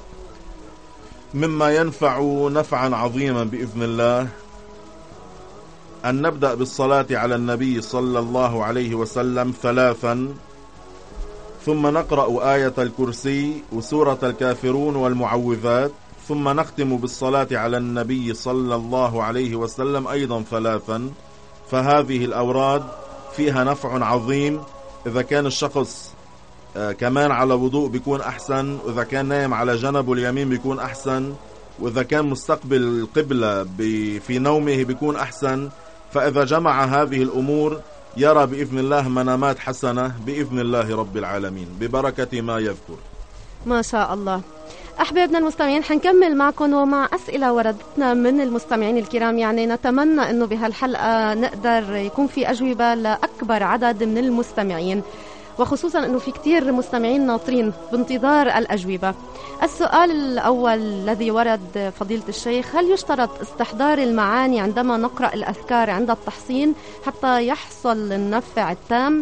مما ينفع نفعا عظيما بإذن الله أن نبدأ بالصلاة على النبي صلى الله عليه وسلم ثلاثا، ثم نقرأ آية الكرسي وسورة الكافرون والمعوذات، ثم نختم بالصلاة على النبي صلى الله عليه وسلم أيضا ثلاثا. فهذه الأوراد فيها نفع عظيم. إذا كان الشخص كمان على وضوء بيكون أحسن، وإذا كان نايم على جنبه اليمين بيكون أحسن، وإذا كان مستقبل القبلة في نومه بيكون أحسن. فإذا جمع هذه الأمور يرى بإذن الله منامات حسنة بإذن الله رب العالمين ببركة ما يذكر. ما شاء الله. أحبابنا المستمعين، حنكمل معكم ومع أسئلة وردتنا من المستمعين الكرام. يعني نتمنى أنه بهالحلقة نقدر يكون في أجوبة لأكبر عدد من المستمعين، وخصوصا أنه في كتير مستمعين ناطرين بانتظار الأجوبة. السؤال الأول الذي ورد فضيلة الشيخ: هل يشترط استحضار المعاني عندما نقرأ الأذكار عند التحصين حتى يحصل النفع التام؟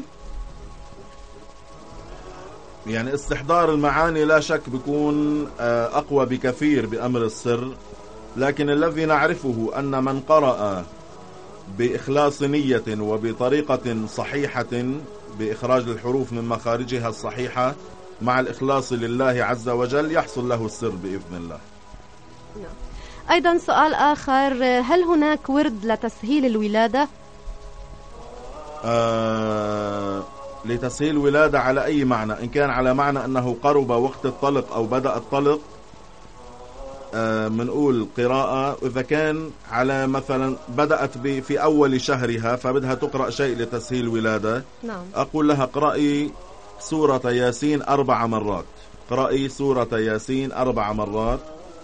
يعني استحضار المعاني لا شك بيكون أقوى بكثير بأمر السر، لكن الذي نعرفه أن من قرأ بإخلاص نية وبطريقة صحيحة بإخراج الحروف من مخارجها الصحيحة مع الإخلاص لله عز وجل يحصل له السر بإذن الله. أيضا سؤال آخر: هل هناك ورد لتسهيل الولادة؟ آه لتسهيل الولادة على أي معنى؟ إن كان على معنى أنه قرب وقت الطلق أو بدأ الطلق منقول قراءة. إذا كان على مثلا بدأت في أول شهرها فبدها تقرأ شيء لتسهيل الولادة، نعم. أقول لها اقرأي سورة ياسين أربع مرات، اقرأي سورة ياسين أربع مرات.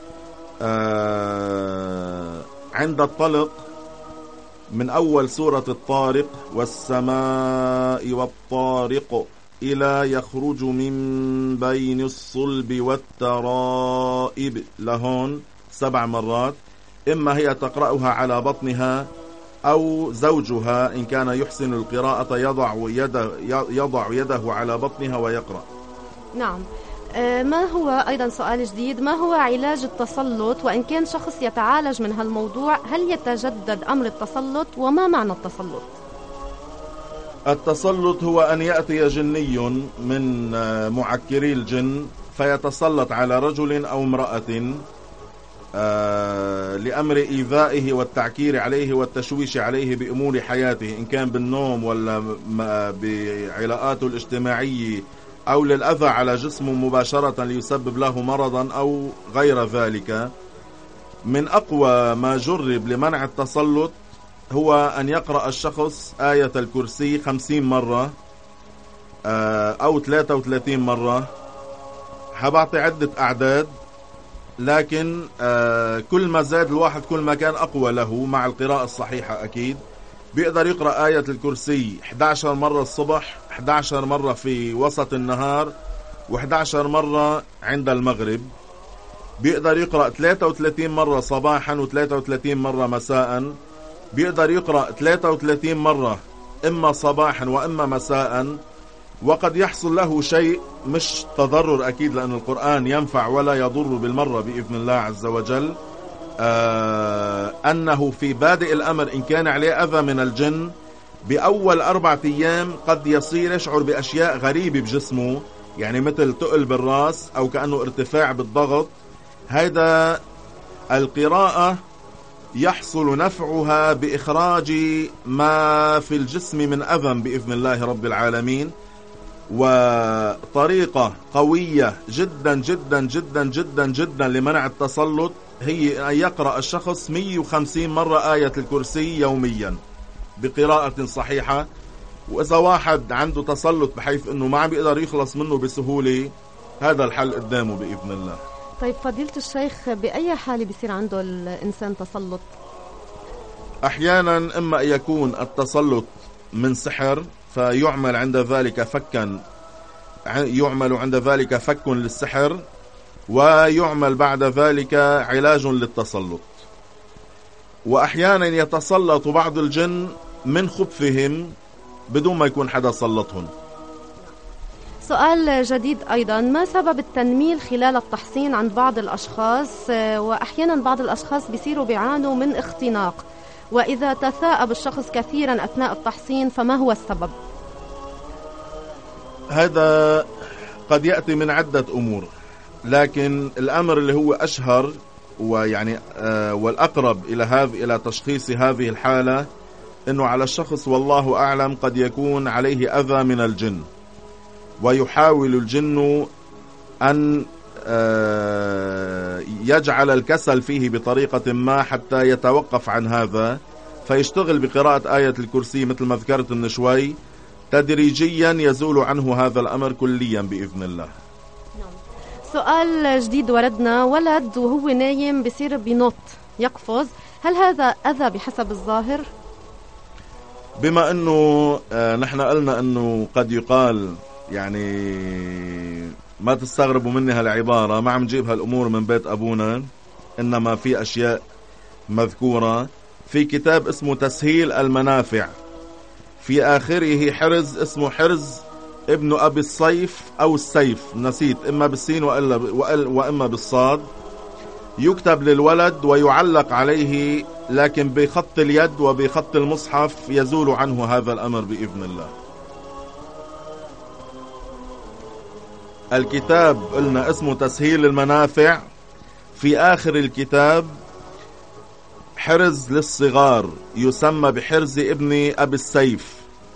آه عند الطلق من أول سورة الطارق: والسماء والطارق إلى يخرج من بين الصلب والترائب، لهون سبع مرات. إما هي تقرأها على بطنها أو زوجها إن كان يحسن القراءة يضع يده, يضع يده على بطنها ويقرأ. نعم. ما هو أيضا سؤال جديد: ما هو علاج التسلط؟ وإن كان شخص يتعالج من هالموضوع هل يتجدد أمر التسلط؟ وما معنى التسلط؟ التسلط هو أن يأتي جني من معكري الجن فيتسلط على رجل أو امرأة لأمر إيذائه والتعكير عليه والتشويش عليه بأمور حياته، إن كان بالنوم ولا بعلاقاته الاجتماعية أو للأذى على جسمه مباشرة ليسبب له مرضا أو غير ذلك. من أقوى ما جرب لمنع التسلط هو أن يقرأ الشخص آية الكرسي خمسين مرة أو ثلاثة وثلاثين مرة. حبعطي عدة أعداد، لكن كل ما زاد الواحد كل ما كان أقوى له مع القراءة الصحيحة. أكيد بيقدر يقرأ آية الكرسي إحدى عشرة مرة الصبح، إحدى عشرة مرة في وسط النهار، وإحدى عشرة مرة عند المغرب. بيقدر يقرأ ثلاثة وثلاثين مرة صباحا وثلاثة وثلاثين مرة مساء. بيقدر يقرأ ثلاثة وثلاثين مرة إما صباحا وإما مساء. وقد يحصل له شيء مش تضرر أكيد، لأن القرآن ينفع ولا يضر بالمرة بإذن الله عز وجل. آه أنه في بادئ الأمر إن كان عليه أذى من الجن بأول أربعة أيام قد يصير يشعر بأشياء غريبة بجسمه، يعني مثل تقل بالراس أو كأنه ارتفاع بالضغط. هذا القراءة يحصل نفعها بإخراج ما في الجسم من أذى بإذن الله رب العالمين. وطريقة قوية جدا جدا جدا جدا جدا لمنع التسلط هي أن يقرأ الشخص مئة وخمسين مرة آية الكرسي يوميا بقراءة صحيحة. وإذا واحد عنده تسلط بحيث أنه ما عم بيقدر يخلص منه بسهولة، هذا الحل قدامه بإذن الله. طيب فضيلة الشيخ، بأي حالة بيصير عنده الإنسان تسلط؟ أحيانا إما يكون التسلط من سحر فيعمل عند ذلك فكا يعمل عند ذلك فك للسحر، ويعمل بعد ذلك علاج للتسلط. وأحيانا يتسلط بعض الجن من خبثهم بدون ما يكون حدا سلطهم. سؤال جديد أيضا، ما سبب التنميل خلال التحصين عند بعض الأشخاص؟ وأحيانا بعض الأشخاص بيصيروا بيعانوا من اختناق، وإذا تثاءب الشخص كثيرا أثناء التحصين فما هو السبب؟ هذا قد يأتي من عدة أمور، لكن الأمر اللي هو أشهر ويعني آه والأقرب إلى هذه إلى تشخيص هذه الحالة إنه على الشخص والله أعلم قد يكون عليه أذى من الجن، ويحاول الجن أن آه يجعل الكسل فيه بطريقة ما حتى يتوقف عن هذا، فيشتغل بقراءة آية الكرسي مثل ما ذكرت من شوي، تدريجيا يزول عنه هذا الأمر كليا بإذن الله. سؤال جديد وردنا، ولد وهو نايم بصير بينط يقفز، هل هذا أذى بحسب الظاهر؟ بما أنه آه نحن قلنا أنه قد يقال، يعني ما تستغربوا مني هالعبارة، ما عم نجيب هالأمور من بيت أبونا، إنما في أشياء مذكورة في كتاب اسمه تسهيل المنافع، في آخره حرز اسمه حرز ابن أبي الصيف أو السيف، نسيت إما بالسين وإلا وإما بالصاد، يكتب للولد ويعلق عليه، لكن بخط اليد وبخط المصحف يزول عنه هذا الأمر بإذن الله. الكتاب قلنا اسمه تسهيل المنافع، في آخر الكتاب حرز للصغار يسمى بحرز ابن أبي السيف،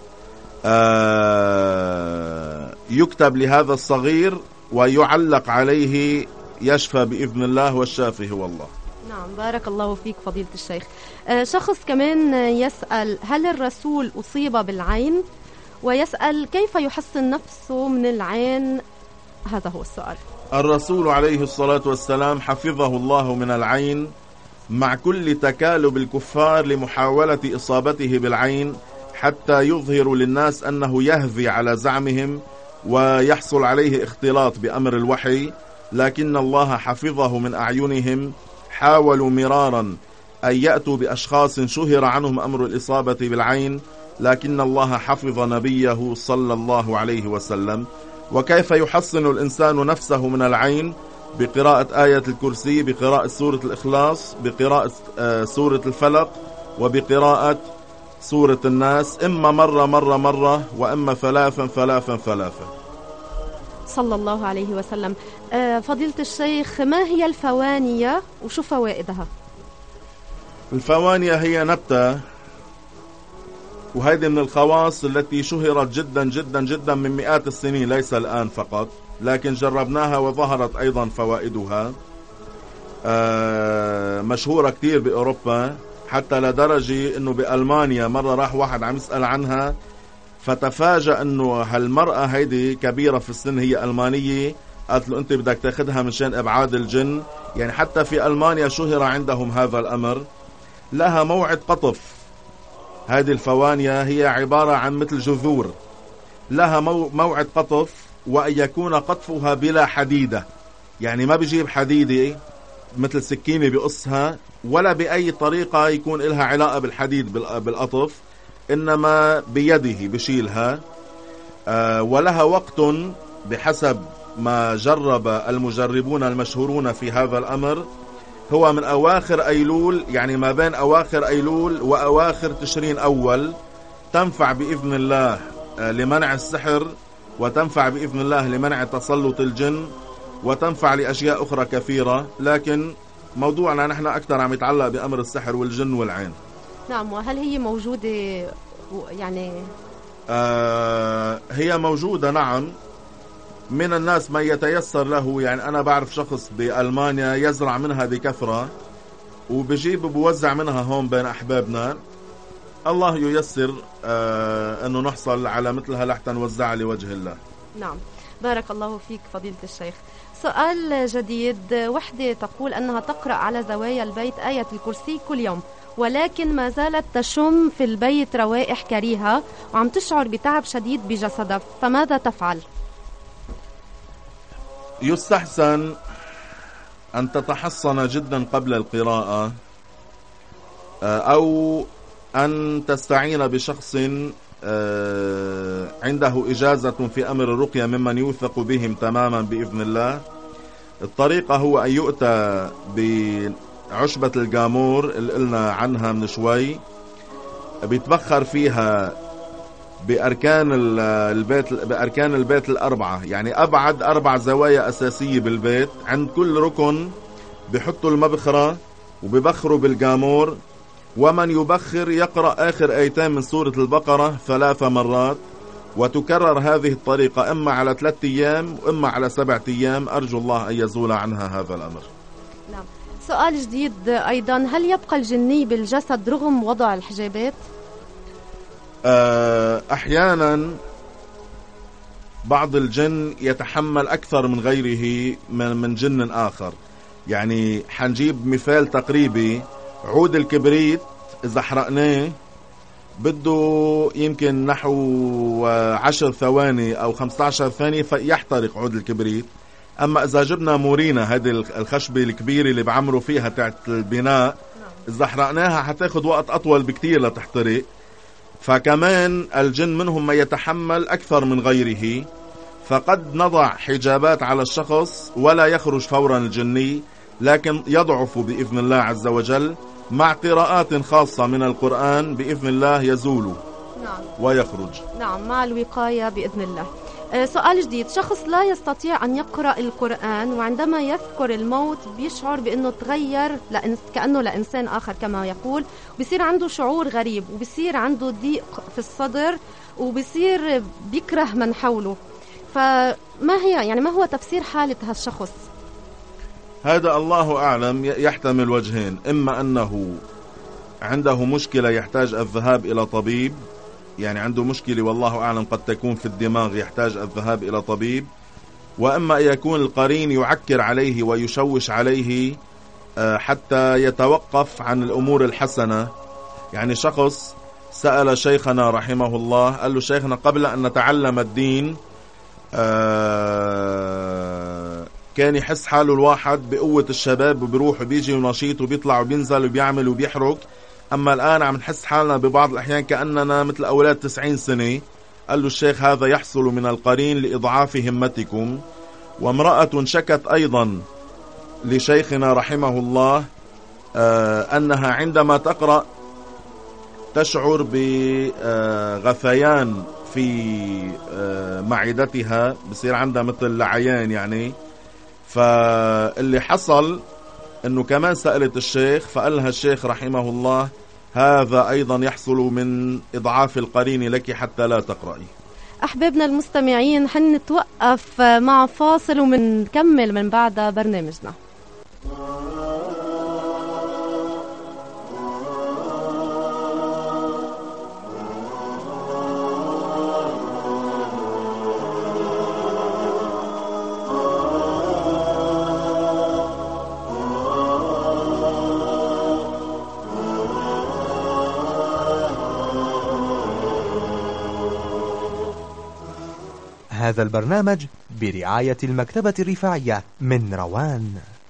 آه يكتب لهذا الصغير ويعلق عليه، يشفى بإذن الله، والشافي هو الله. نعم، بارك الله فيك فضيلة الشيخ. آه شخص كمان يسأل، هل الرسول أصيب بالعين؟ ويسأل كيف يحصن نفسه من العين؟ هذا هو السؤال. الرسول عليه الصلاة والسلام حفظه الله من العين، مع كل تكالب الكفار لمحاولة إصابته بالعين حتى يظهر للناس أنه يهذي على زعمهم ويحصل عليه اختلاط بأمر الوحي، لكن الله حفظه من أعينهم. حاولوا مرارا أن يأتوا بأشخاص شهر عنهم أمر الإصابة بالعين، لكن الله حفظ نبيه صلى الله عليه وسلم. وكيف يحصن الإنسان نفسه من العين؟ بقراءة آية الكرسي، بقراءة سورة الإخلاص، بقراءة سورة الفلق، وبقراءة سورة الناس، إما مرة مرة مرة وإما ثلاثا ثلاثا ثلاثا. صلى الله عليه وسلم. فضيلة الشيخ، ما هي الفوانية وشو فوائدها؟ الفوانية هي نبتة، وهذه من الخواص التي شهرت جدا جدا جدا من مئات السنين، ليس الآن فقط، لكن جربناها وظهرت أيضا فوائدها. مشهورة كتير بأوروبا، حتى لدرجة أنه بألمانيا مرة راح واحد عم يسأل عنها، فتفاجأ أنه هالمرأة هيدي كبيرة في السن، هي ألمانية، قالت له أنت بدك تاخدها منشان إبعاد الجن. يعني حتى في ألمانيا شهر عندهم هذا الأمر. لها موعد قطف، هذه الفوانية هي عبارة عن مثل جذور، لها موعد قطف، وأن يكون قطفها بلا حديدة، يعني ما بيجيب حديدة مثل سكينة بقصها، ولا بأي طريقة يكون لها علاقة بالحديد بالقطف، إنما بيده بشيلها. آه ولها وقت بحسب ما جرب المجربون المشهورون في هذا الأمر، هو من أواخر أيلول، يعني ما بين أواخر أيلول وأواخر تشرين أول. تنفع بإذن الله آه لمنع السحر، وتنفع بإذن الله لمنع تسلط الجن، وتنفع لأشياء أخرى كثيرة، لكن موضوعنا نحن أكثر عم يتعلق بأمر السحر والجن والعين. نعم. وهل هي موجودة يعني آه هي موجودة نعم، من الناس من يتيسر له. يعني أنا بعرف شخص بألمانيا يزرع منها بكثرة وبجيب وبوزع منها هون بين أحبابنا. الله ييسر آه أنه نحصل على مثلها لحتى نوزعها لوجه الله. نعم، بارك الله فيك فضيلة الشيخ. سؤال جديد، وحدة تقول أنها تقرأ على زوايا البيت آية الكرسي كل يوم، ولكن ما زالت تشم في البيت روائح كريهة وعم تشعر بتعب شديد بجسدها، فماذا تفعل؟ يستحسن أن تتحصن جدا قبل القراءة، أو أن تستعين بشخص عنده إجازة في أمر الرقية ممن يوثق بهم تماما بإذن الله. الطريقة هو أن يؤتى بعشبة الجامور اللي قلنا عنها من شوي، بيتبخر فيها بأركان البيت بأركان البيت الأربعة، يعني أبعد أربع زوايا أساسية بالبيت. عند كل ركن بيحطوا المبخرة وبيبخروا بالجامور، ومن يبخر يقرأ آخر آيتين من سورة البقرة ثلاث مرات، وتكرر هذه الطريقة إما على ثلاثة أيام وإما على سبعة أيام. أرجو الله أن يزول عنها هذا الأمر. نعم. سؤال جديد أيضا، هل يبقى الجني بالجسد رغم وضع الحجابات؟ أحيانا بعض الجن يتحمل أكثر من غيره من جن آخر. يعني حنجيب مثال تقريبي، عود الكبريت إذا حرقناه بده يمكن نحو عشر ثواني أو خمسة عشر ثانية فيحترق عود الكبريت. أما إذا جبنا مورينا هذه الخشبة الكبيرة اللي بعمروا فيها تحت البناء، إذا حرقناها حتاخد وقت أطول بكتير لتحترق. فكمان الجن منهم ما يتحمل أكثر من غيره، فقد نضع حجابات على الشخص ولا يخرج فورا الجني، لكن يضعف بإذن الله عز وجل مع قراءات خاصة من القرآن بإذن الله يزول نعم. ويخرج. نعم، مع الوقاية بإذن الله. أه سؤال جديد، شخص لا يستطيع أن يقرأ القرآن وعندما يذكر الموت بيشعر بأنه تغير لأنس كأنه لإنسان آخر كما يقول، بيصير عنده شعور غريب وبيصير عنده ضيق في الصدر وبيصير بيكره من حوله. فما هي يعني ما هو تفسير حالة هالشخص؟ هذا الله أعلم يحتمل وجهين، إما أنه عنده مشكلة يحتاج الذهاب إلى طبيب، يعني عنده مشكلة والله أعلم قد تكون في الدماغ يحتاج الذهاب إلى طبيب، وإما أن يكون القرين يعكر عليه ويشوش عليه حتى يتوقف عن الأمور الحسنة. يعني شخص سأل شيخنا رحمه الله، قال له شيخنا قبل أن نتعلم الدين كان يحس حاله الواحد بقوة الشباب وبيروح وبيجي ونشيط وبيطلع وبينزل وبيعمل وبيحرك، أما الآن عم نحس حالنا ببعض الأحيان كأننا مثل أولاد تسعين سنة. قال له الشيخ هذا يحصل من القرين لإضعاف همتكم. وامرأة شكت أيضا لشيخنا رحمه الله آه أنها عندما تقرأ تشعر بغثيان في آه معدتها، بصير عندها مثل لعيان يعني. فاللي حصل انه كمان سألت الشيخ، فقال لها الشيخ رحمه الله هذا ايضا يحصل من اضعاف القرين لك حتى لا تقرأي. احبابنا المستمعين، حنتوقف مع فاصل ومنكمل من بعد برنامجنا. هذا البرنامج برعاية المكتبة الرفاعية من روان.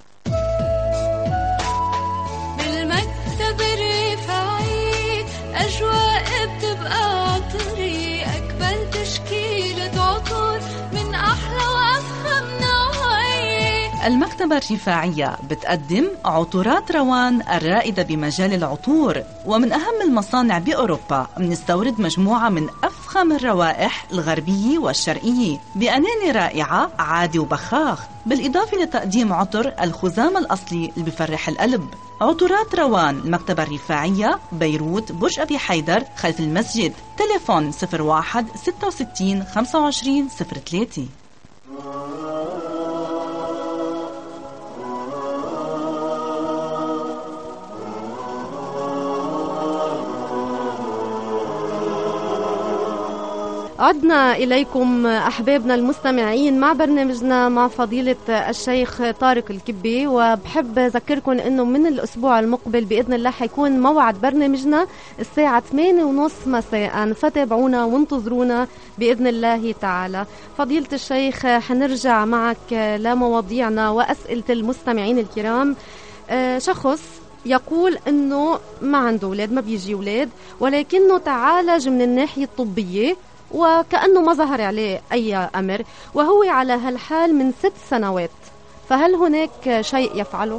بالمكتبة الرفاعية أجواء بتبقى عطري، أقبل تشكيلة عطور من أحلى وأفخم نوعية. المكتبة الرفاعية بتقدم عطورات روان الرائدة بمجال العطور، ومن أهم المصانع بأوروبا. منستورد مجموعة من أفخم الروائح الغربية والشرقية بأناني رائعة عادي وبخاخ، بالإضافة لتقديم عطر الخزامة الأصلي اللي بفرح القلب. عطورات روان، المكتبة الرفاعية، بيروت، برج أبي حيدر، خلف المسجد. تليفون صفر واحد ستة وستين خمسة وعشرين صفر ثلاثة. عدنا إليكم أحبابنا المستمعين مع برنامجنا مع فضيلة الشيخ طارق الكبي، وبحب أذكركم أنه من الأسبوع المقبل بإذن الله حيكون موعد برنامجنا الساعة ثمانية ونص مساء، فتابعونا وانتظرونا بإذن الله تعالى. فضيلة الشيخ حنرجع معك لمواضيعنا وأسئلة المستمعين الكرام. شخص يقول أنه ما عنده أولاد، ما بيجي أولاد، ولكنه تعالج من الناحية الطبية وكأنه ما ظهر عليه أي أمر، وهو على هالحال من ست سنوات، فهل هناك شيء يفعله؟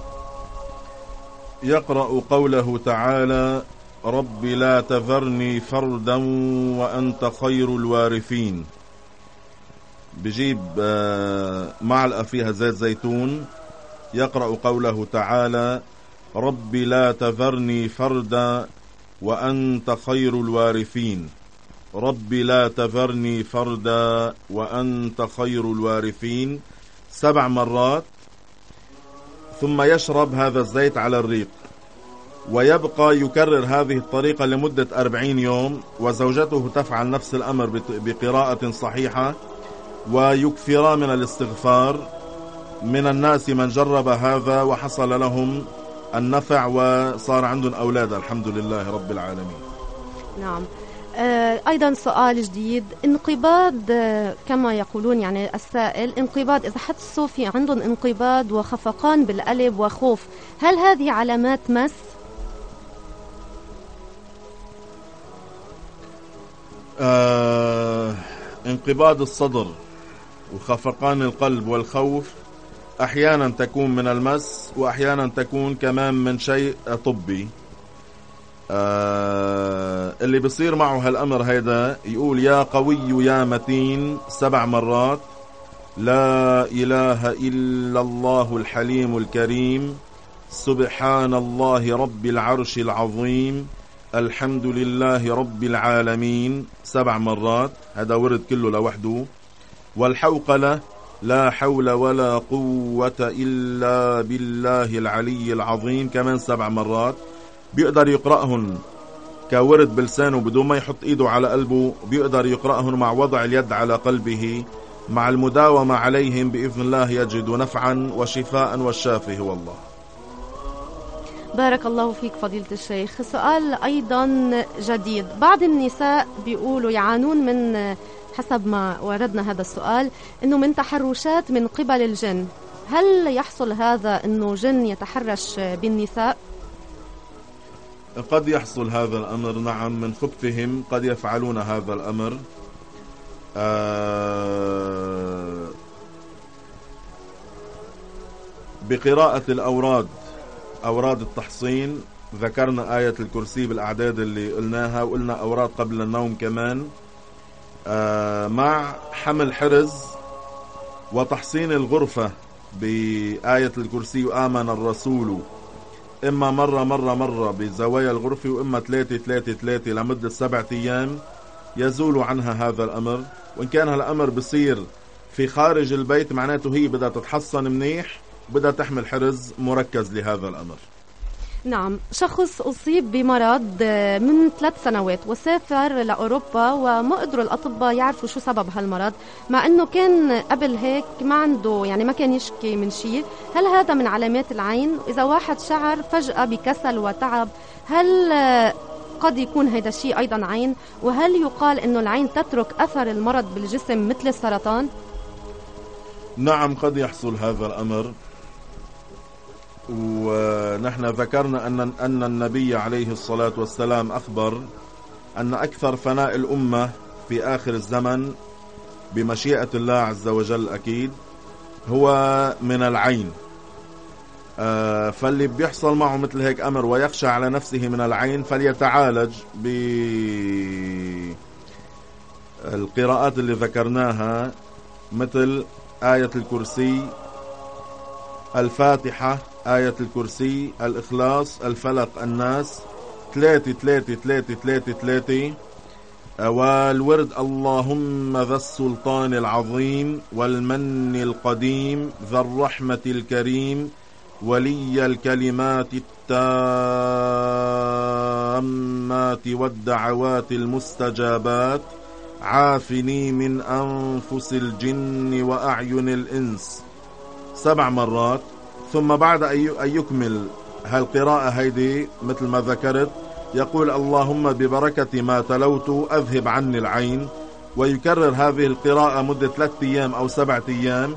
يقرأ قوله تعالى: رب لا تذرني فردا وأنت خير الوارثين. بجيب معلقة فيها زيت زيتون، يقرأ قوله تعالى: رب لا تذرني فردا وأنت خير الوارثين. رب لا تذرني فردا وأنت خير الوارثين سبع مرات، ثم يشرب هذا الزيت على الريق، ويبقى يكرر هذه الطريقة لمدة أربعين يوم، وزوجته تفعل نفس الأمر بقراءة صحيحة، ويكثر من الاستغفار. من الناس من جرب هذا وحصل لهم النفع وصار عندهم أولاد الحمد لله رب العالمين. نعم. أيضا سؤال جديد، انقباض كما يقولون يعني السائل، انقباض إذا حسوا في عندهم انقباض وخفقان بالقلب وخوف، هل هذه علامات مس؟ آه انقباض الصدر وخفقان القلب والخوف أحيانا تكون من المس، وأحيانا تكون كمان من شيء طبي. آه اللي بصير معه هالأمر هيدا يقول: يا قوي يا متين سبع مرات، لا إله إلا الله الحليم الكريم، سبحان الله رب العرش العظيم، الحمد لله رب العالمين سبع مرات، هذا ورد كله لوحده. والحوقلة: لا حول ولا قوة إلا بالله العلي العظيم كمان سبع مرات. بيقدر يقرأهن كورد بلسانه بدون ما يحط ايده على قلبه، بيقدر يقرأهن مع وضع اليد على قلبه، مع المداومة عليهم بإذن الله يجد نفعا وشفاء، والشافي هو الله. بارك الله فيك فضيلة الشيخ. سؤال أيضا جديد، بعض النساء بيقولوا يعانون من، حسب ما وردنا هذا السؤال، إنه من تحرشات من قبل الجن، هل يحصل هذا إنه جن يتحرش بالنساء؟ قد يحصل هذا الأمر، نعم، من خبثهم قد يفعلون هذا الأمر. آه بقراءة الأوراد، أوراد التحصين، ذكرنا آية الكرسي بالأعداد اللي قلناها، وقلنا أوراد قبل النوم كمان، آه مع حمل حرز وتحصين الغرفة بآية الكرسي وآمن الرسول، إما مرة مرة مرة بزوايا الغرفة، وإما ثلاثة ثلاثة ثلاثة لمدة سبعة أيام، يزول عنها هذا الأمر. وإن كان هالأمر بصير في خارج البيت معناته هي بدها تتحصن منيح، بدها تحمل حرز مركز لهذا الأمر. نعم. شخص أصيب بمرض من ثلاث سنوات وسافر لأوروبا، وما قدروا الأطباء يعرفوا شو سبب هالمرض، مع أنه كان قبل هيك ما عنده، يعني ما كان يشكي من شيء. هل هذا من علامات العين؟ إذا واحد شعر فجأة بكسل وتعب، هل قد يكون هذا الشيء أيضا عين؟ وهل يقال أنه العين تترك أثر المرض بالجسم مثل السرطان؟ نعم، قد يحصل هذا الأمر. ونحن ذكرنا أن أن النبي عليه الصلاة والسلام أخبر أن أكثر فناء الأمة في آخر الزمن بمشيئة الله عز وجل أكيد هو من العين. آه فاللي بيحصل معه مثل هيك أمر ويخشى على نفسه من العين فليتعالج بالقراءات اللي ذكرناها، مثل آية الكرسي، الفاتحة، آية الكرسي، الإخلاص، الفلق، الناس، ثلاثة ثلاثة ثلاثة ثلاثة ثلاثة. والورد اللهم ذا السلطان العظيم والمن القديم ذا الرحمة الكريم ولي الكلمات التامات والدعوات المستجابات عافني من أنفس الجن وأعين الإنس سبع مرات. ثم بعد أن يكمل هالقراءة هيدي مثل ما ذكرت يقول اللهم ببركة ما تلوت أذهب عني العين، ويكرر هذه القراءة مدة ثلاثة أيام أو سبعة أيام.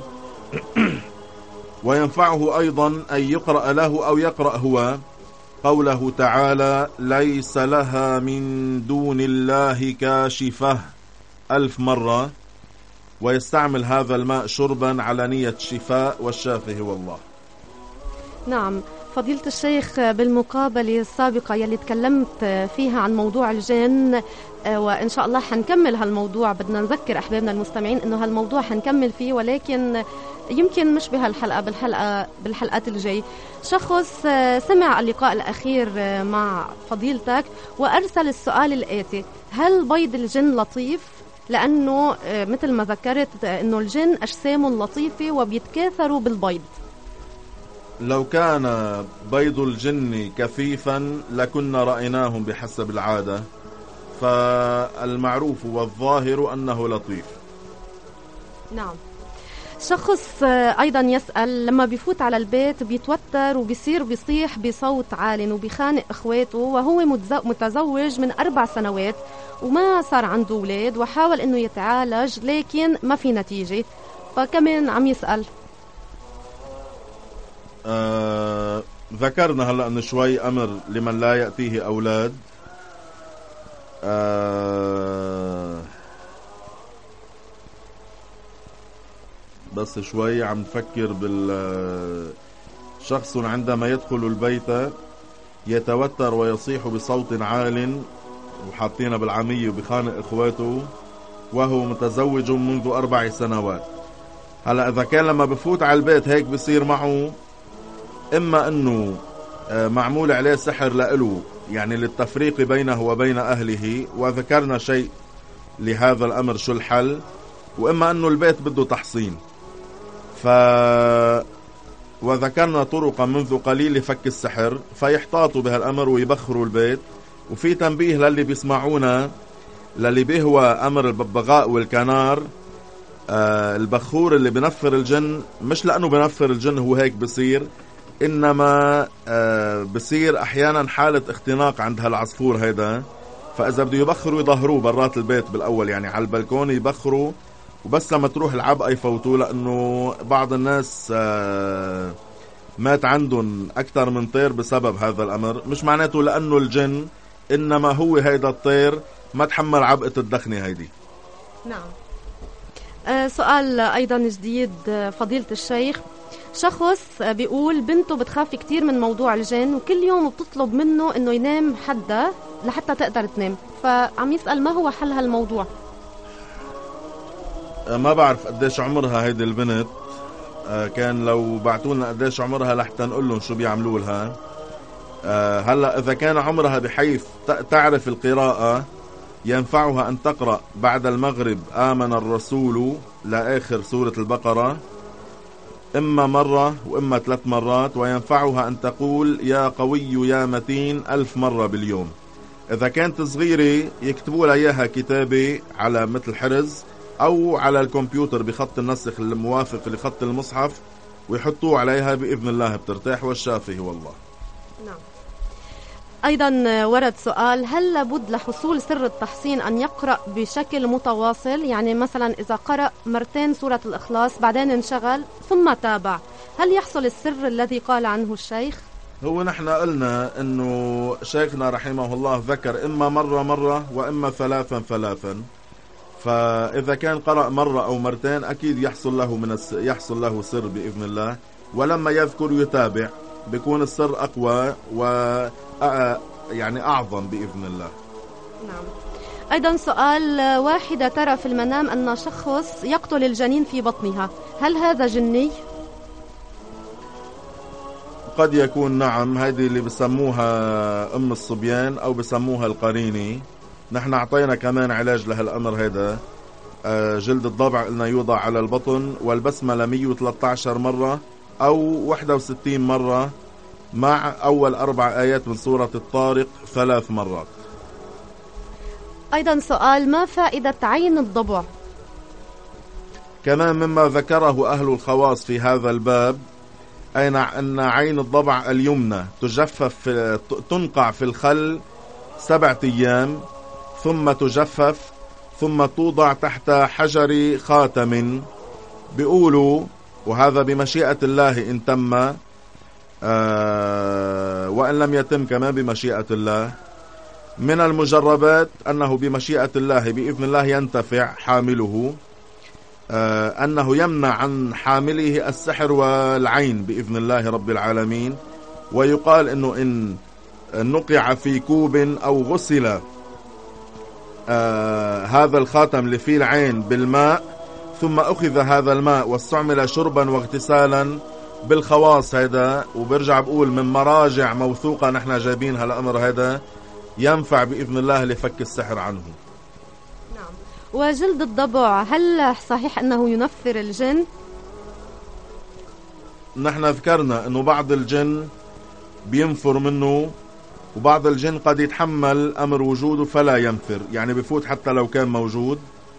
وينفعه أيضا أن يقرأ له أو يقرأ هو قوله تعالى ليس لها من دون الله كاشفة ألف مرة، ويستعمل هذا الماء شربا على نية شفاء والشافي هو الله. نعم فضيلة الشيخ، بالمقابلة السابقة يلي تكلمت فيها عن موضوع الجن، وإن شاء الله حنكمل هالموضوع، بدنا نذكر أحبابنا المستمعين إنه هالموضوع حنكمل فيه، ولكن يمكن مش بهالحلقة، بالحلقة بالحلقات الجاي. شخص سمع اللقاء الأخير مع فضيلتك وأرسل السؤال الآتي: هل بيض الجن لطيف؟ لأنه مثل ما ذكرت إنه الجن أجسام لطيفة وبيتكاثروا بالبيض. لو كان بيض الجن كثيفا لكنا رأيناهم بحسب العادة، فالمعروف والظاهر أنه لطيف. نعم. شخص أيضا يسأل: لما بيفوت على البيت بيتوتر وبيصير بيصيح بصوت عال وبيخانق إخواته، وهو متزوج من أربع سنوات وما صار عنده أولاد، وحاول إنه يتعالج لكن ما في نتيجة، فكمان عم يسأل. آه ذكرنا هلأ أن شوي أمر لمن لا يأتيه أولاد. آه بس شوي عم نفكر بالشخص عندما يدخل البيت يتوتر ويصيح بصوت عال وحاطينه بالعامية وبخانق إخواته وهو متزوج منذ أربع سنوات. هلأ إذا كان لما بفوت على البيت هيك بصير معه، إما أنه معمول عليه سحر لإله، يعني للتفريق بينه وبين أهله، وذكرنا شيء لهذا الأمر شو الحل، وإما أنه البيت بده تحصين. ف وذكرنا طرقا منذ قليل لفك السحر، فيحتاطوا بهالأمر ويبخروا البيت. وفي تنبيه للي بيسمعونا للي بيهوى أمر الببغاء والكنار، آه البخور اللي بنفر الجن مش لأنه بنفر الجن هو هيك بصير، إنما آه بصير أحيانا حالة اختناق عند هالعصفور هيدا، فإذا بده يبخروا يظهروه برات البيت بالأول، يعني على البلكون يبخروا، وبس لما تروح العبقة يفوتوه، لأنه بعض الناس آه مات عندهم أكثر من طير بسبب هذا الأمر. مش معناته لأنه الجن، إنما هو هيدا الطير ما تحمل عبقة الدخنة هيدي. نعم. آه سؤال أيضا جديد فضيلة الشيخ: شخص بيقول بنته بتخاف كتير من موضوع الجن، وكل يوم بتطلب منه انه ينام حدا لحتى تقدر تنام، فعم يسأل ما هو حل هالموضوع؟ ما بعرف قديش عمرها هيدي البنت، كان لو بعتولنا قديش عمرها لحتى نقول لهم شو بيعملوا لها. هلا اذا كان عمرها بحيث تعرف القراءة ينفعها ان تقرأ بعد المغرب آمن الرسول لآخر سورة البقرة، إما مرة وإما ثلاث مرات، وينفعها أن تقول يا قوي يا متين ألف مرة باليوم. إذا كانت صغيرة يكتبوا لها إياها كتابة على مثل حرز أو على الكمبيوتر بخط النسخ الموافق لخط المصحف ويحطوه عليها، بإذن الله بترتاح والشافي هو الله. نعم. أيضا ورد سؤال: هل لابد لحصول سر التحصين أن يقرأ بشكل متواصل؟ يعني مثلا إذا قرأ مرتين سورة الإخلاص بعدين انشغل ثم تابع، هل يحصل السر الذي قال عنه الشيخ؟ هو نحن قلنا أنه شيخنا رحمه الله ذكر إما مرة مرة وإما ثلاثا ثلاثا، فإذا كان قرأ مرة أو مرتين أكيد يحصل له من الس... يحصل له سر بإذن الله، ولما يذكر يتابع بيكون السر أقوى و يعني أعظم بإذن الله. نعم. أيضا سؤال: واحدة ترى في المنام أن شخص يقتل الجنين في بطنها، هل هذا جني؟ قد يكون نعم، هذه اللي بسموها أم الصبيان أو بسموها القريني. نحن أعطينا كمان علاج لهالأمر هذا. جلد الضبع قلنا يوضع على البطن، والبسملة مية وثلاثة عشر مرة أو واحد وستين مرة، مع أول أربع آيات من سورة الطارق ثلاث مرات. أيضا سؤال: ما فائدة عين الضبع؟ كمان مما ذكره أهل الخواص في هذا الباب أين أن عين الضبع اليمنى تجفف في تنقع في الخل سبعة أيام، ثم تجفف، ثم توضع تحت حجر خاتم. بيقولوا وهذا بمشيئة الله إن تم، آه وإن لم يتم كمان بمشيئة الله. من المجربات أنه بمشيئة الله بإذن الله ينتفع حامله، آه أنه يمنع عن حامله السحر والعين بإذن الله رب العالمين. ويقال أنه إن نقع في كوب أو غسل آه هذا الخاتم اللي فيه العين بالماء، ثم أخذ هذا الماء واستعمل شربا واغتسالا بالخواص هذا، وبرجع بقول من مراجع موثوقة نحن جايبينها الأمر هذا، ينفع بإذن الله لفك السحر عنه. نعم. وجلد الضبع هل صحيح أنه ينفر الجن؟ نحن ذكرنا أنه بعض الجن بينفر منه، وبعض الجن قد يتحمل أمر وجوده فلا ينفر، يعني بفوت حتى لو كان موجود.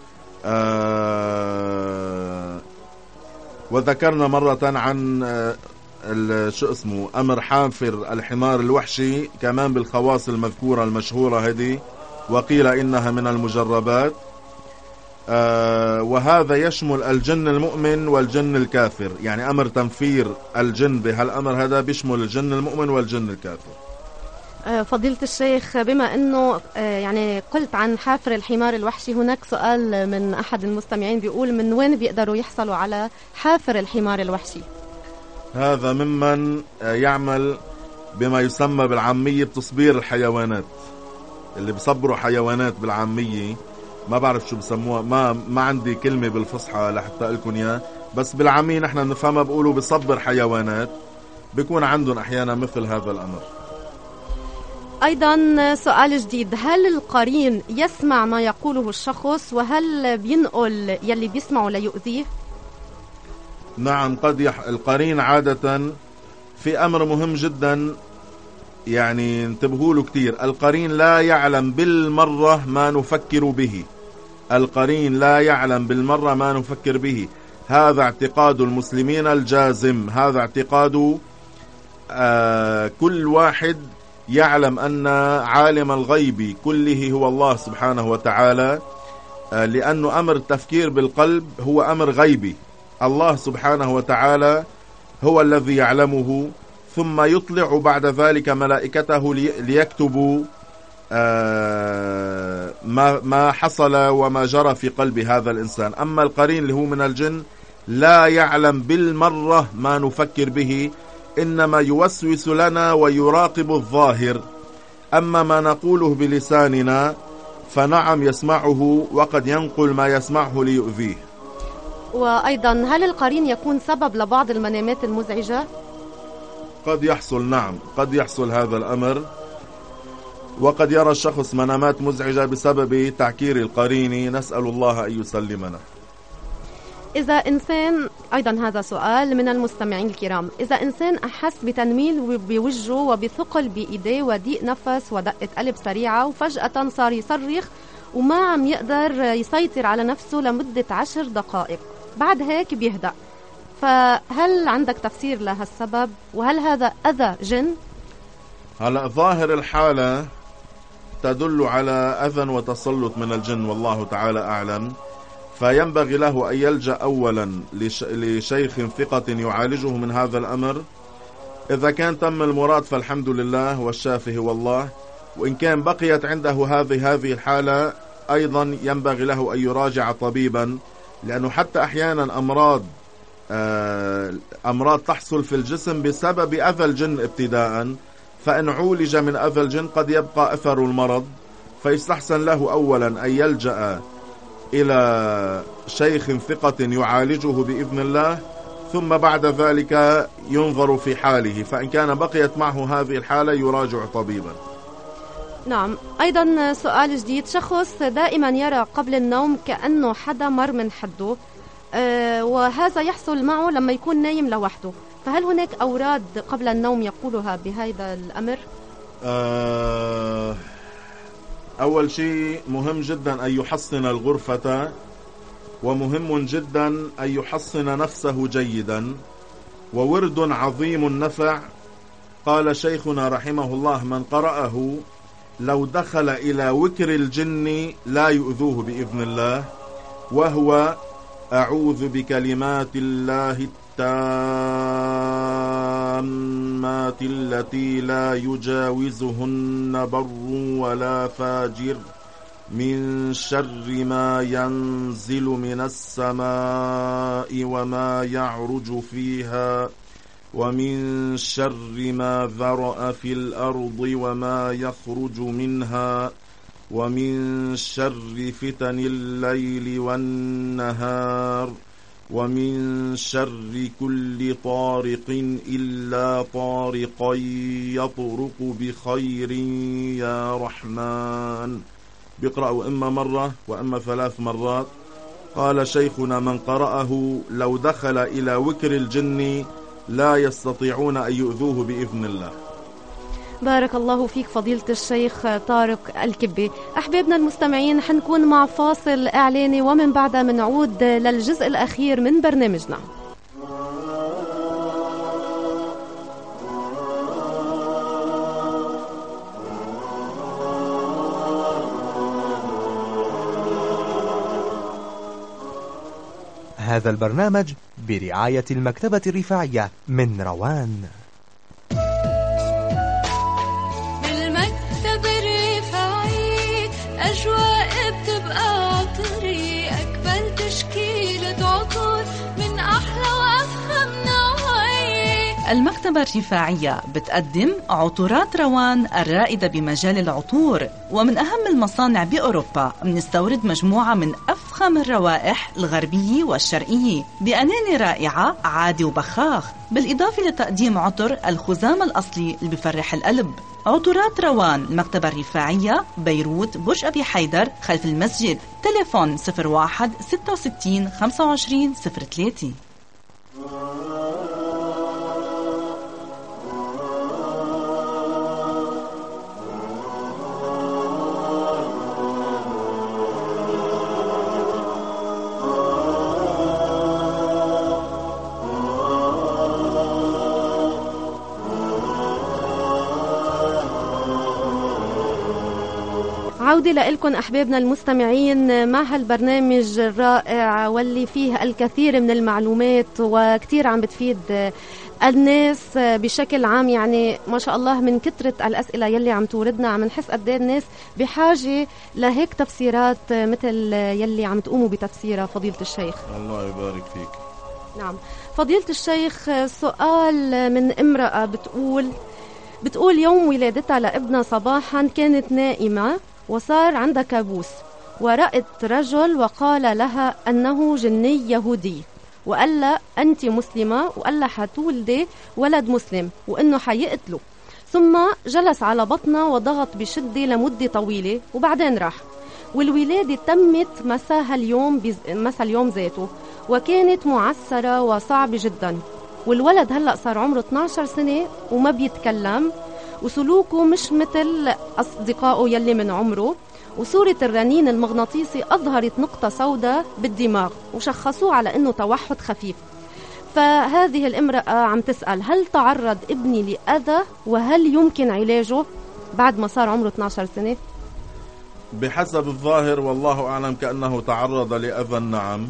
آه وذكرنا مرة عن آه شو اسمه أمر حافر الحمار الوحشي كمان بالخواص المذكورة المشهورة هذه، وقيل إنها من المجربات. آه وهذا يشمل الجن المؤمن والجن الكافر، يعني أمر تنفير الجن بهالأمر هذا بيشمل الجن المؤمن والجن الكافر. فضيلة الشيخ، بما أنه يعني قلت عن حافر الحمار الوحشي، هناك سؤال من أحد المستمعين بيقول: من وين بيقدروا يحصلوا على حافر الحمار الوحشي؟ هذا ممن يعمل بما يسمى بالعامية بتصبير الحيوانات، اللي بصبروا حيوانات بالعامية، ما بعرف شو بسموها، ما ما عندي كلمة بالفصحى لحتى أقولكم إياه، بس بالعامية نحن نفهمها بقولوا بصبر حيوانات، بيكون عندهم أحيانا مثل هذا الأمر. أيضا سؤال جديد: هل القرين يسمع ما يقوله الشخص، وهل بينقل يلي بيسمعه ليؤذيه؟ نعم، قد يح... القرين عادة في أمر مهم جدا، يعني انتبهوا له كتير. القرين لا يعلم بالمرة ما نفكر به، القرين لا يعلم بالمرة ما نفكر به. هذا اعتقاد المسلمين الجازم، هذا اعتقاد آه كل واحد يعلم أن عالم الغيب كله هو الله سبحانه وتعالى، آه لأنه أمر التفكير بالقلب هو أمر غيبي، الله سبحانه وتعالى هو الذي يعلمه، ثم يطلع بعد ذلك ملائكته ليكتبوا آه ما ما حصل وما جرى في قلب هذا الإنسان. أما القرين اللي هو من الجن لا يعلم بالمرة ما نفكر به، إنما يوسوس لنا ويراقب الظاهر. أما ما نقوله بلساننا فنعم يسمعه، وقد ينقل ما يسمعه ليؤذيه. وأيضا هل القرين يكون سبب لبعض المنامات المزعجة؟ قد يحصل، نعم قد يحصل هذا الأمر، وقد يرى الشخص منامات مزعجة بسبب تعكير القرين، نسأل الله أن يسلمنا. إذا إنسان، أيضا هذا سؤال من المستمعين الكرام، إذا إنسان أحس بتنميل بوجهه وبثقل بإيديه وضيق نفس ودقة قلب سريعة، وفجأة صار يصرخ وما عم يقدر يسيطر على نفسه لمدة عشر دقائق، بعد هيك بيهدأ، فهل عندك تفسير لهالسبب؟ وهل هذا أذى جن؟ هلأ ظاهر الحالة تدل على أذى وتسلط من الجن، والله تعالى أعلم. فينبغي له أن يلجأ أولا لشيخ ثقة يعالجه من هذا الأمر. إذا كان تم المراد فالحمد لله والشافي هو الله، وإن كان بقيت عنده هذه هذه الحالة أيضا ينبغي له أن يراجع طبيبا، لأنه حتى أحيانا أمراض أمراض تحصل في الجسم بسبب أذى الجن ابتداء، فإن عولج من أذى الجن قد يبقى أثر المرض، فيستحسن له أولا أن يلجأ إلى شيخ ثقة يعالجه بإذن الله، ثم بعد ذلك ينظر في حاله، فإن كان بقيت معه هذه الحالة يراجع طبيبا. نعم. أيضا سؤال جديد، شخص دائما يرى قبل النوم كأنه حدا مر من حده، أه وهذا يحصل معه لما يكون نايم لوحده، فهل هناك أوراد قبل النوم يقولها بهذا الأمر؟ أه أول شيء مهم جدا أن يحصن الغرفة، ومهم جدا أن يحصن نفسه جيدا. وورد عظيم النفع قال شيخنا رحمه الله: من قرأه لو دخل إلى وكر الجن لا يؤذوه بإذن الله، وهو: أعوذ بكلمات الله التامات التي لا يجاوزهن بر ولا فاجر من شر ما ينزل من السماء وما يعرج فيها، ومن شر ما ذرأ في الأرض وما يخرج منها، ومن شر فتن الليل والنهار، ومن شر كل طارق إلا طارقا يطرق بخير يا رحمن. بيقرأوا إما مرة وإما ثلاث مرات. قال شيخنا: من قرأه لو دخل إلى وكر الجن لا يستطيعون أن يؤذوه بإذن الله. بارك الله فيك فضيلة الشيخ طارق الكبي. أحبابنا المستمعين، حنكون مع فاصل إعلاني ومن بعدها منعود للجزء الأخير من برنامجنا. هذا البرنامج برعاية المكتبة الرفاعية من روان. بالمكتب الرفاعي أجواء بتبقى عطري، أقبل تشكيلة عطور من أحلى وأفخم نوعية. المكتبة الرفاعية بتقدم عطورات روان الرائدة بمجال العطور، ومن أهم المصانع بأوروبا. بنستورد مجموعة من أفخم الروائح الغربية والشرقية بأناني رائعة عادي وبخاخ، بالإضافة لتقديم عطر الخزام الأصلي اللي بفرح القلب. عطورات روان، المكتبة الرفاعية، بيروت، برج أبي حيدر، خلف المسجد. تليفون صفر واحد ستة وستين خمسة وعشرين صفر ثلاثة. عودة لكم أحبابنا المستمعين مع هالبرنامج الرائع واللي فيه الكثير من المعلومات وكتير عم بتفيد الناس بشكل عام. يعني ما شاء الله من كثرة الأسئلة يلي عم توردنا عم نحس قد ايه الناس بحاجة لهيك تفسيرات مثل يلي عم تقوموا بتفسيرها فضيلة الشيخ. الله يبارك فيك. نعم فضيلة الشيخ، سؤال من امرأة بتقول بتقول يوم ولادتها لابنها صباحا كانت نائمة وصار عندها كابوس، ورأت رجل وقال لها أنه جني يهودي، وقال لها أنت مسلمة، وقال لها حتولدي ولد مسلم وإنه حيقتله. ثم جلس على بطنها وضغط بشدة لمدة طويلة وبعدين راح، والولادة تمت مساء اليوم بز... مساء اليوم ذاته، وكانت معسرة وصعبة جدا. والولد هلأ صار عمره اثني عشر سنة وما بيتكلم، وسلوكه مش مثل أصدقائه يلي من عمره، وصورة الرنين المغناطيسي أظهرت نقطة سوداء بالدماغ وشخصوه على أنه توحد خفيف. فهذه الامرأة عم تسأل: هل تعرض ابني لأذى، وهل يمكن علاجه بعد ما صار عمره اثني عشر سنة؟ بحسب الظاهر والله أعلم كأنه تعرض لأذى. نعم.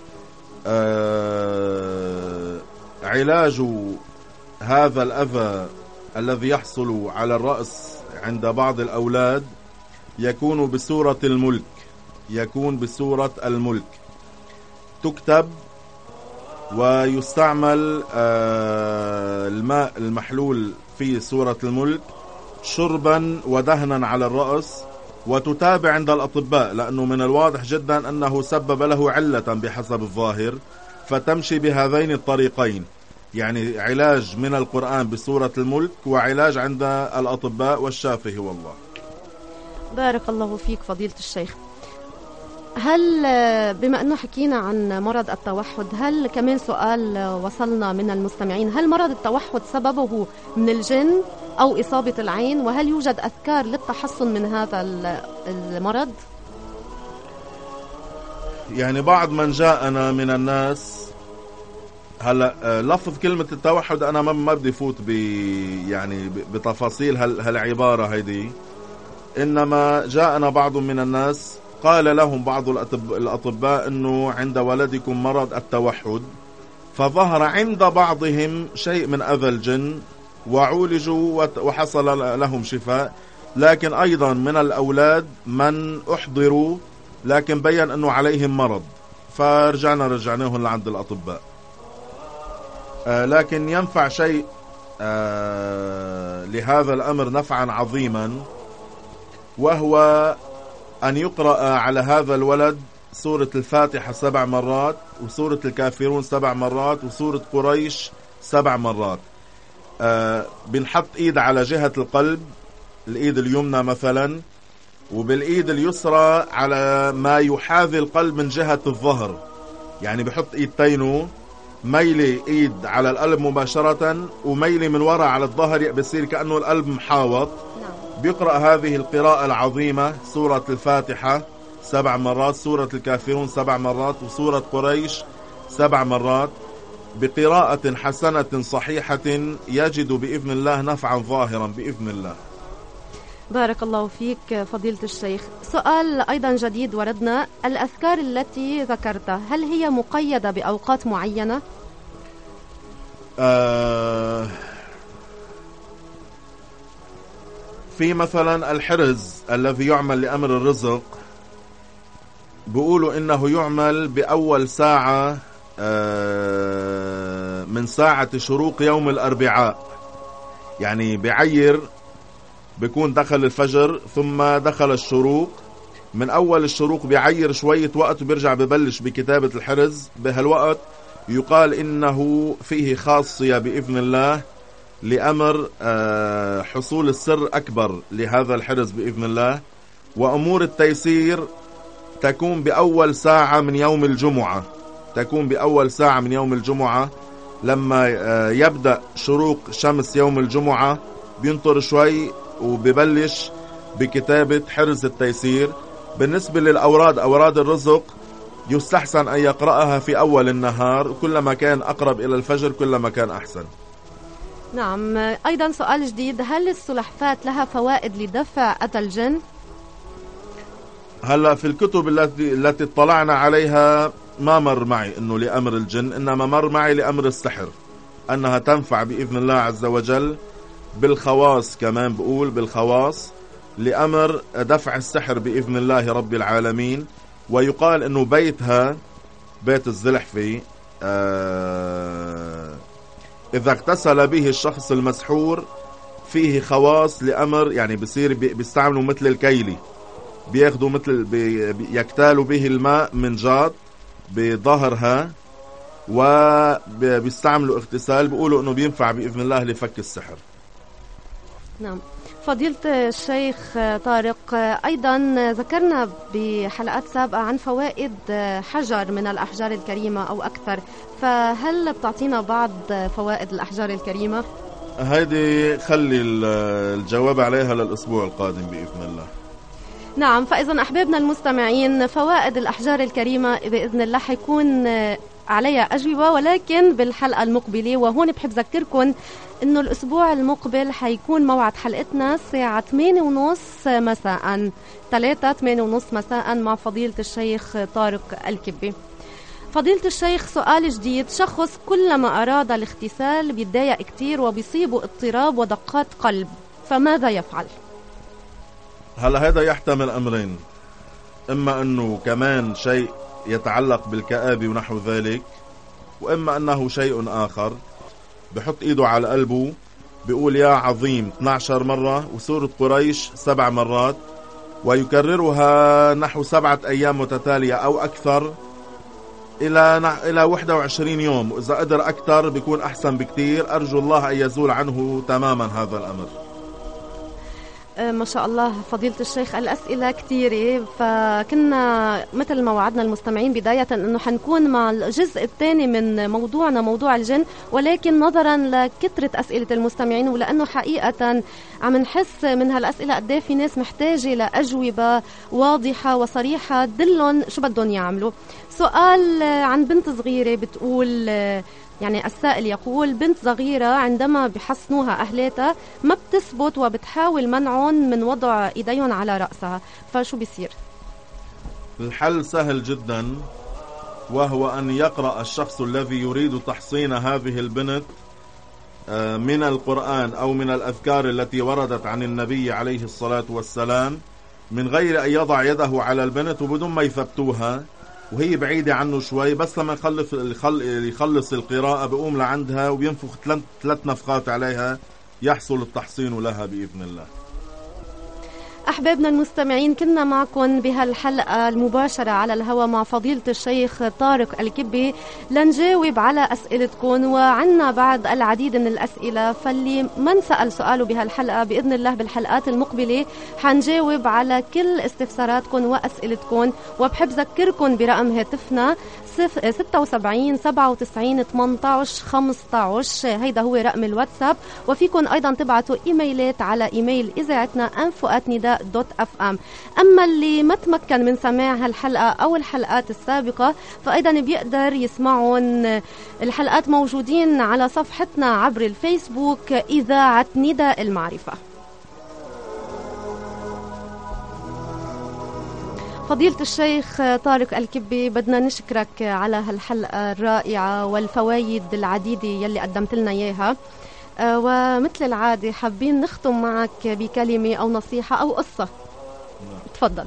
آه علاج هذا الأذى الذي يحصل على الرأس عند بعض الأولاد يكون بصورة الملك يكون بصورة الملك تكتب ويستعمل الماء المحلول في صورة الملك شربا ودهنا على الرأس، وتتابع عند الأطباء، لأنه من الواضح جدا أنه سبب له علة بحسب الظاهر، فتمشي بهذين الطريقين، يعني علاج من القرآن بسورة الملك وعلاج عند الأطباء والشافي هو الله. بارك الله فيك فضيلة الشيخ. هل بما أنه حكينا عن مرض التوحد، هل كمان سؤال وصلنا من المستمعين، هل مرض التوحد سببه من الجن أو إصابة العين؟ وهل يوجد أذكار للتحصن من هذا المرض؟ يعني بعض من جاءنا من الناس، هلا لفظ كلمة التوحد أنا ما بدي فوت ب يعني بتفاصيل هالعبارة هيدي، إنما جاءنا بعض من الناس قال لهم بعض الأطباء أنه عند ولدكم مرض التوحد، فظهر عند بعضهم شيء من أذى الجن وعولجوا وحصل لهم شفاء، لكن أيضا من الأولاد من أحضروا لكن بيّن أنه عليهم مرض، فرجعنا رجعناهم لعند الأطباء. آه لكن ينفع شيء آه لهذا الأمر نفعا عظيما، وهو أن يقرأ على هذا الولد سورة الفاتحة سبع مرات، وسورة الكافرون سبع مرات، وسورة قريش سبع مرات. آه بنحط إيد على جهة القلب، الإيد اليمنى مثلا، وبالإيد اليسرى على ما يحاذي القلب من جهة الظهر، يعني بحط إيدتينه ميلي إيد على القلب مباشرة وميلي من وراء على الظهر، بصير كأنه القلب محاوط. بيقرأ هذه القراءة العظيمة سورة الفاتحة سبع مرات، سورة الكافرون سبع مرات، وسورة قريش سبع مرات بقراءة حسنة صحيحة، يجد بإذن الله نفعا ظاهرا بإذن الله. بارك الله فيك فضيلة الشيخ. سؤال أيضا جديد وردنا، الأذكار التي ذكرتها هل هي مقيدة بأوقات معينة؟ آه في مثلا الحرز الذي يعمل لأمر الرزق، بيقولوا إنه يعمل بأول ساعة آه من ساعة شروق يوم الأربعاء، يعني بعير بيكون دخل الفجر ثم دخل الشروق، من أول الشروق بعير شوية وقت وبيرجع ببلش بكتابة الحرز. بهالوقت يقال إنه فيه خاصية بإذن الله لأمر حصول السر أكبر لهذا الحرز بإذن الله، وأمور التيسير تكون بأول ساعة من يوم الجمعة، تكون بأول ساعة من يوم الجمعة لما يبدأ شروق شمس يوم الجمعة، بينطر شوي وببلش بكتابة حرز التيسير. بالنسبة للأوراد، أوراد الرزق يستحسن أن يقرأها في أول النهار، كلما كان أقرب إلى الفجر كلما كان أحسن. نعم. أيضا سؤال جديد، هل السلحفاة لها فوائد لدفع أذى الجن؟ هلأ في الكتب التي التي اطلعنا عليها ما مر معي أنه لأمر الجن، إنما مر معي لأمر السحر، أنها تنفع بإذن الله عز وجل بالخواص، كمان بقول بالخواص لأمر دفع السحر بإذن الله رب العالمين. ويقال أنه بيتها بيت الزلحفي آه إذا اغتسل به الشخص المسحور فيه خواص لأمر، يعني بصير بيستعملوا مثل الكيلي، بياخدوا مثل بيكتالوا به الماء من جاط بظهرها وبيستعملوا اغتسال، بيقولوا أنه بينفع بإذن الله لفك السحر. نعم. فضيلة الشيخ طارق، أيضا ذكرنا بحلقات سابقة عن فوائد حجر من الأحجار الكريمة أو أكثر، فهل بتعطينا بعض فوائد الأحجار الكريمة؟ هيدي خلي الجواب عليها للأسبوع القادم بإذن الله. نعم. فإذا أحبابنا المستمعين، فوائد الأحجار الكريمة بإذن الله حيكون عليها أجوبة، ولكن بالحلقة المقبلة. وهون بحب ذكركم إنه الأسبوع المقبل حيكون موعد حلقتنا الساعة ثمانية ونص مساء، ثلاثة ثمانية ونص مساء مع فضيلة الشيخ طارق الكبي. فضيلة الشيخ، سؤال جديد، شخص كلما أراد الاغتسال بيتضايق كتير وبيصيبه اضطراب ودقات قلب، فماذا يفعل؟ هلا هذا يحتمل أمرين، إما أنه كمان شيء يتعلق بالكآبة ونحو ذلك، وإما أنه شيء آخر. بحط إيده على قلبه، بيقول يا عظيم اثنتي عشرة مرة وسورة قريش سبع مرات، ويكررها نحو سبعة أيام متتالية أو أكثر، إلى إلى واحد وعشرين يوم، وإذا قدر أكثر بيكون أحسن بكتير. أرجو الله أن يزول عنه تماما هذا الأمر. ما شاء الله فضيلة الشيخ، الأسئلة كثيرة، فكنا مثل ما وعدنا المستمعين بداية أنه حنكون مع الجزء الثاني من موضوعنا موضوع الجن، ولكن نظرا لكثرة أسئلة المستمعين ولأنه حقيقة عم نحس من هالأسئلة قد ايه في ناس محتاجة لأجوبة واضحة وصريحة تدلهم شو بدهم يعملوا. سؤال عن بنت صغيرة بتقول، يعني السائل يقول: بنت صغيرة عندما بحصنوها أهلاتها ما بتثبت وبتحاول منعهم من وضع إيديهم على رأسها، فشو بيصير؟ الحل سهل جدا، وهو أن يقرأ الشخص الذي يريد تحصين هذه البنت من القرآن أو من الأذكار التي وردت عن النبي عليه الصلاة والسلام من غير أن يضع يده على البنت وبدون ما يثبتوها وهي بعيدة عنه شوي. بس لما يخلص يخلص القراءة بقوم لعندها وبينفخ ثلاث نفخات عليها، يحصل التحصين لها بإذن الله. أحبابنا المستمعين، كنا معكم بهالحلقة المباشرة على الهواء مع فضيلة الشيخ طارق الكبي لنجاوب على أسئلتكم، وعنا بعد العديد من الأسئلة، فاللي ما نسأل سؤاله بهالحلقة بإذن الله بالحلقات المقبلة حنجاوب على كل استفساراتكم وأسئلتكم. وبحب ذكركم برقم هاتفنا ستة وسبعين سبعة وتسعين ثمانية عشر خمسة عشر، هيدا هو رقم الواتساب. وفيكم أيضا تبعتوا إيميلات على إيميل إذاعتنا انفو آت نداء دوت اف ام. أما اللي ما تمكن من سماع هالحلقة أو الحلقات السابقة فأيضا بيقدر يسمعون الحلقات موجودين على صفحتنا عبر الفيسبوك إذاعة نداء المعرفة. فضيلة الشيخ طارق الكبي، بدنا نشكرك على هالحلقة الرائعة والفوائد العديدة يلي قدمت لنا إياها، ومثل العادة حابين نختم معك بكلمة أو نصيحة أو قصة. تفضل.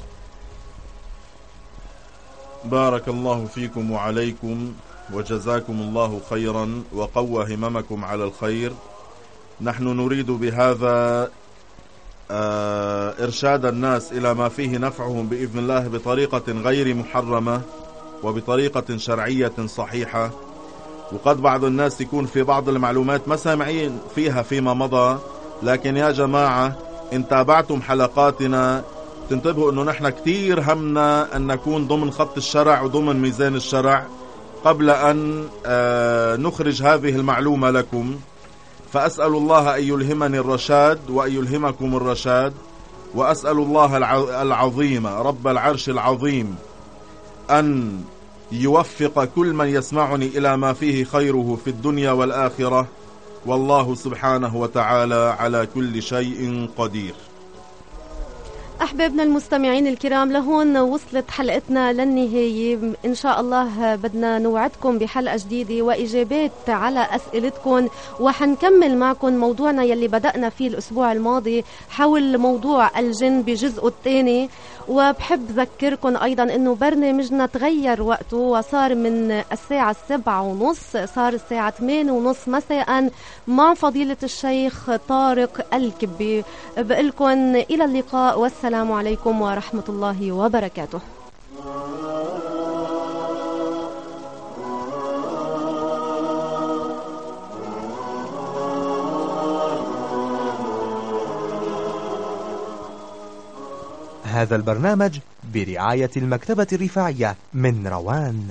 بارك الله فيكم وعليكم وجزاكم الله خيرا وقوى هممكم على الخير. نحن نريد بهذا آه إرشاد الناس إلى ما فيه نفعهم بإذن الله بطريقة غير محرمة وبطريقة شرعية صحيحة. وقد بعض الناس يكون في بعض المعلومات ما سامعين فيها فيما مضى، لكن يا جماعة إن تابعتم حلقاتنا تنتبهوا أنه نحن كتير همنا أن نكون ضمن خط الشرع وضمن ميزان الشرع قبل أن آه نخرج هذه المعلومة لكم. فأسأل الله أن يلهمني الرشاد وأن يلهمكم الرشاد، وأسأل الله العظيم رب العرش العظيم أن يوفق كل من يسمعني إلى ما فيه خيره في الدنيا والآخرة، والله سبحانه وتعالى على كل شيء قدير. أحبابنا المستمعين الكرام، لهون وصلت حلقتنا للنهاية. إن شاء الله بدنا نوعدكم بحلقة جديدة وإجابات على أسئلتكم، وحنكمل معكم موضوعنا يلي بدأنا فيه الأسبوع الماضي حول موضوع الجن بجزء الثاني. وبحب ذكركم أيضا أنه برنامجنا تغير وقته وصار من الساعة السبعة ونص صار الساعة ثمانية ونص مساء مع فضيلة الشيخ طارق الكبي. بقلكم إلى اللقاء والسلام عليكم ورحمة الله وبركاته. هذا البرنامج برعاية المكتبة الرفاعية من روان.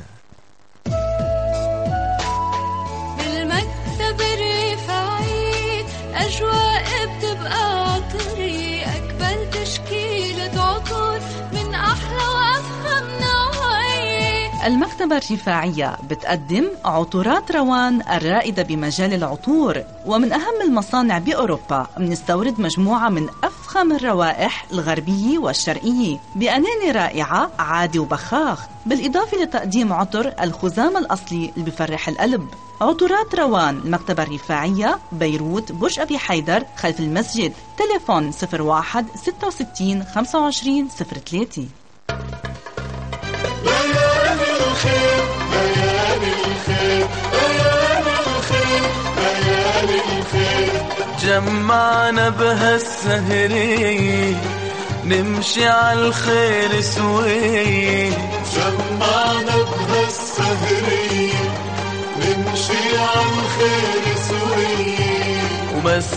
بالمكتب الرفاعي أجواء بتبقى عطري، أقبل تشكيلة عطور من أحلى وأفخم نوعية. المكتبة الرفاعية بتقدم عطورات روان الرائدة بمجال العطور، ومن أهم المصانع بأوروبا. بنستورد مجموعة من أفخم الروائح الغربية والشرقية بأناني رائعة عادي وبخاخ، بالإضافة لتقديم عطر الخزام الأصلي اللي بفرح القلب. عطورات روان، المكتبة الرفاعية، بيروت، برج أبي حيدر، خلف المسجد. تليفون صفر واحد ستة وستين خمسة وعشرين صفر ثلاثة. جمعنا بهالسهرية نمشي عالخير سوية، جمعنا بهالسهرية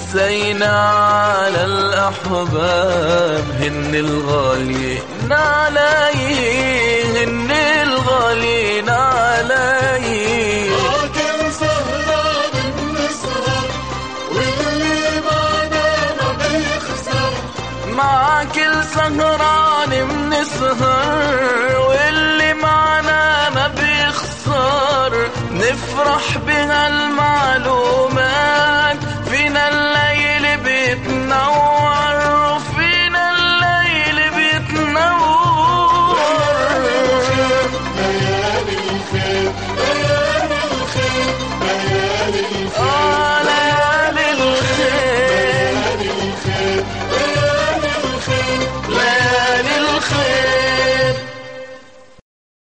وسينا على الأحباب هن الغاليين علي، هن الغاليين علي. لكن سهران بنسهر واللي معنا ما بيخسر، مع كل سهران بنسهر واللي معنا ما بيخسر، نفرح بهالم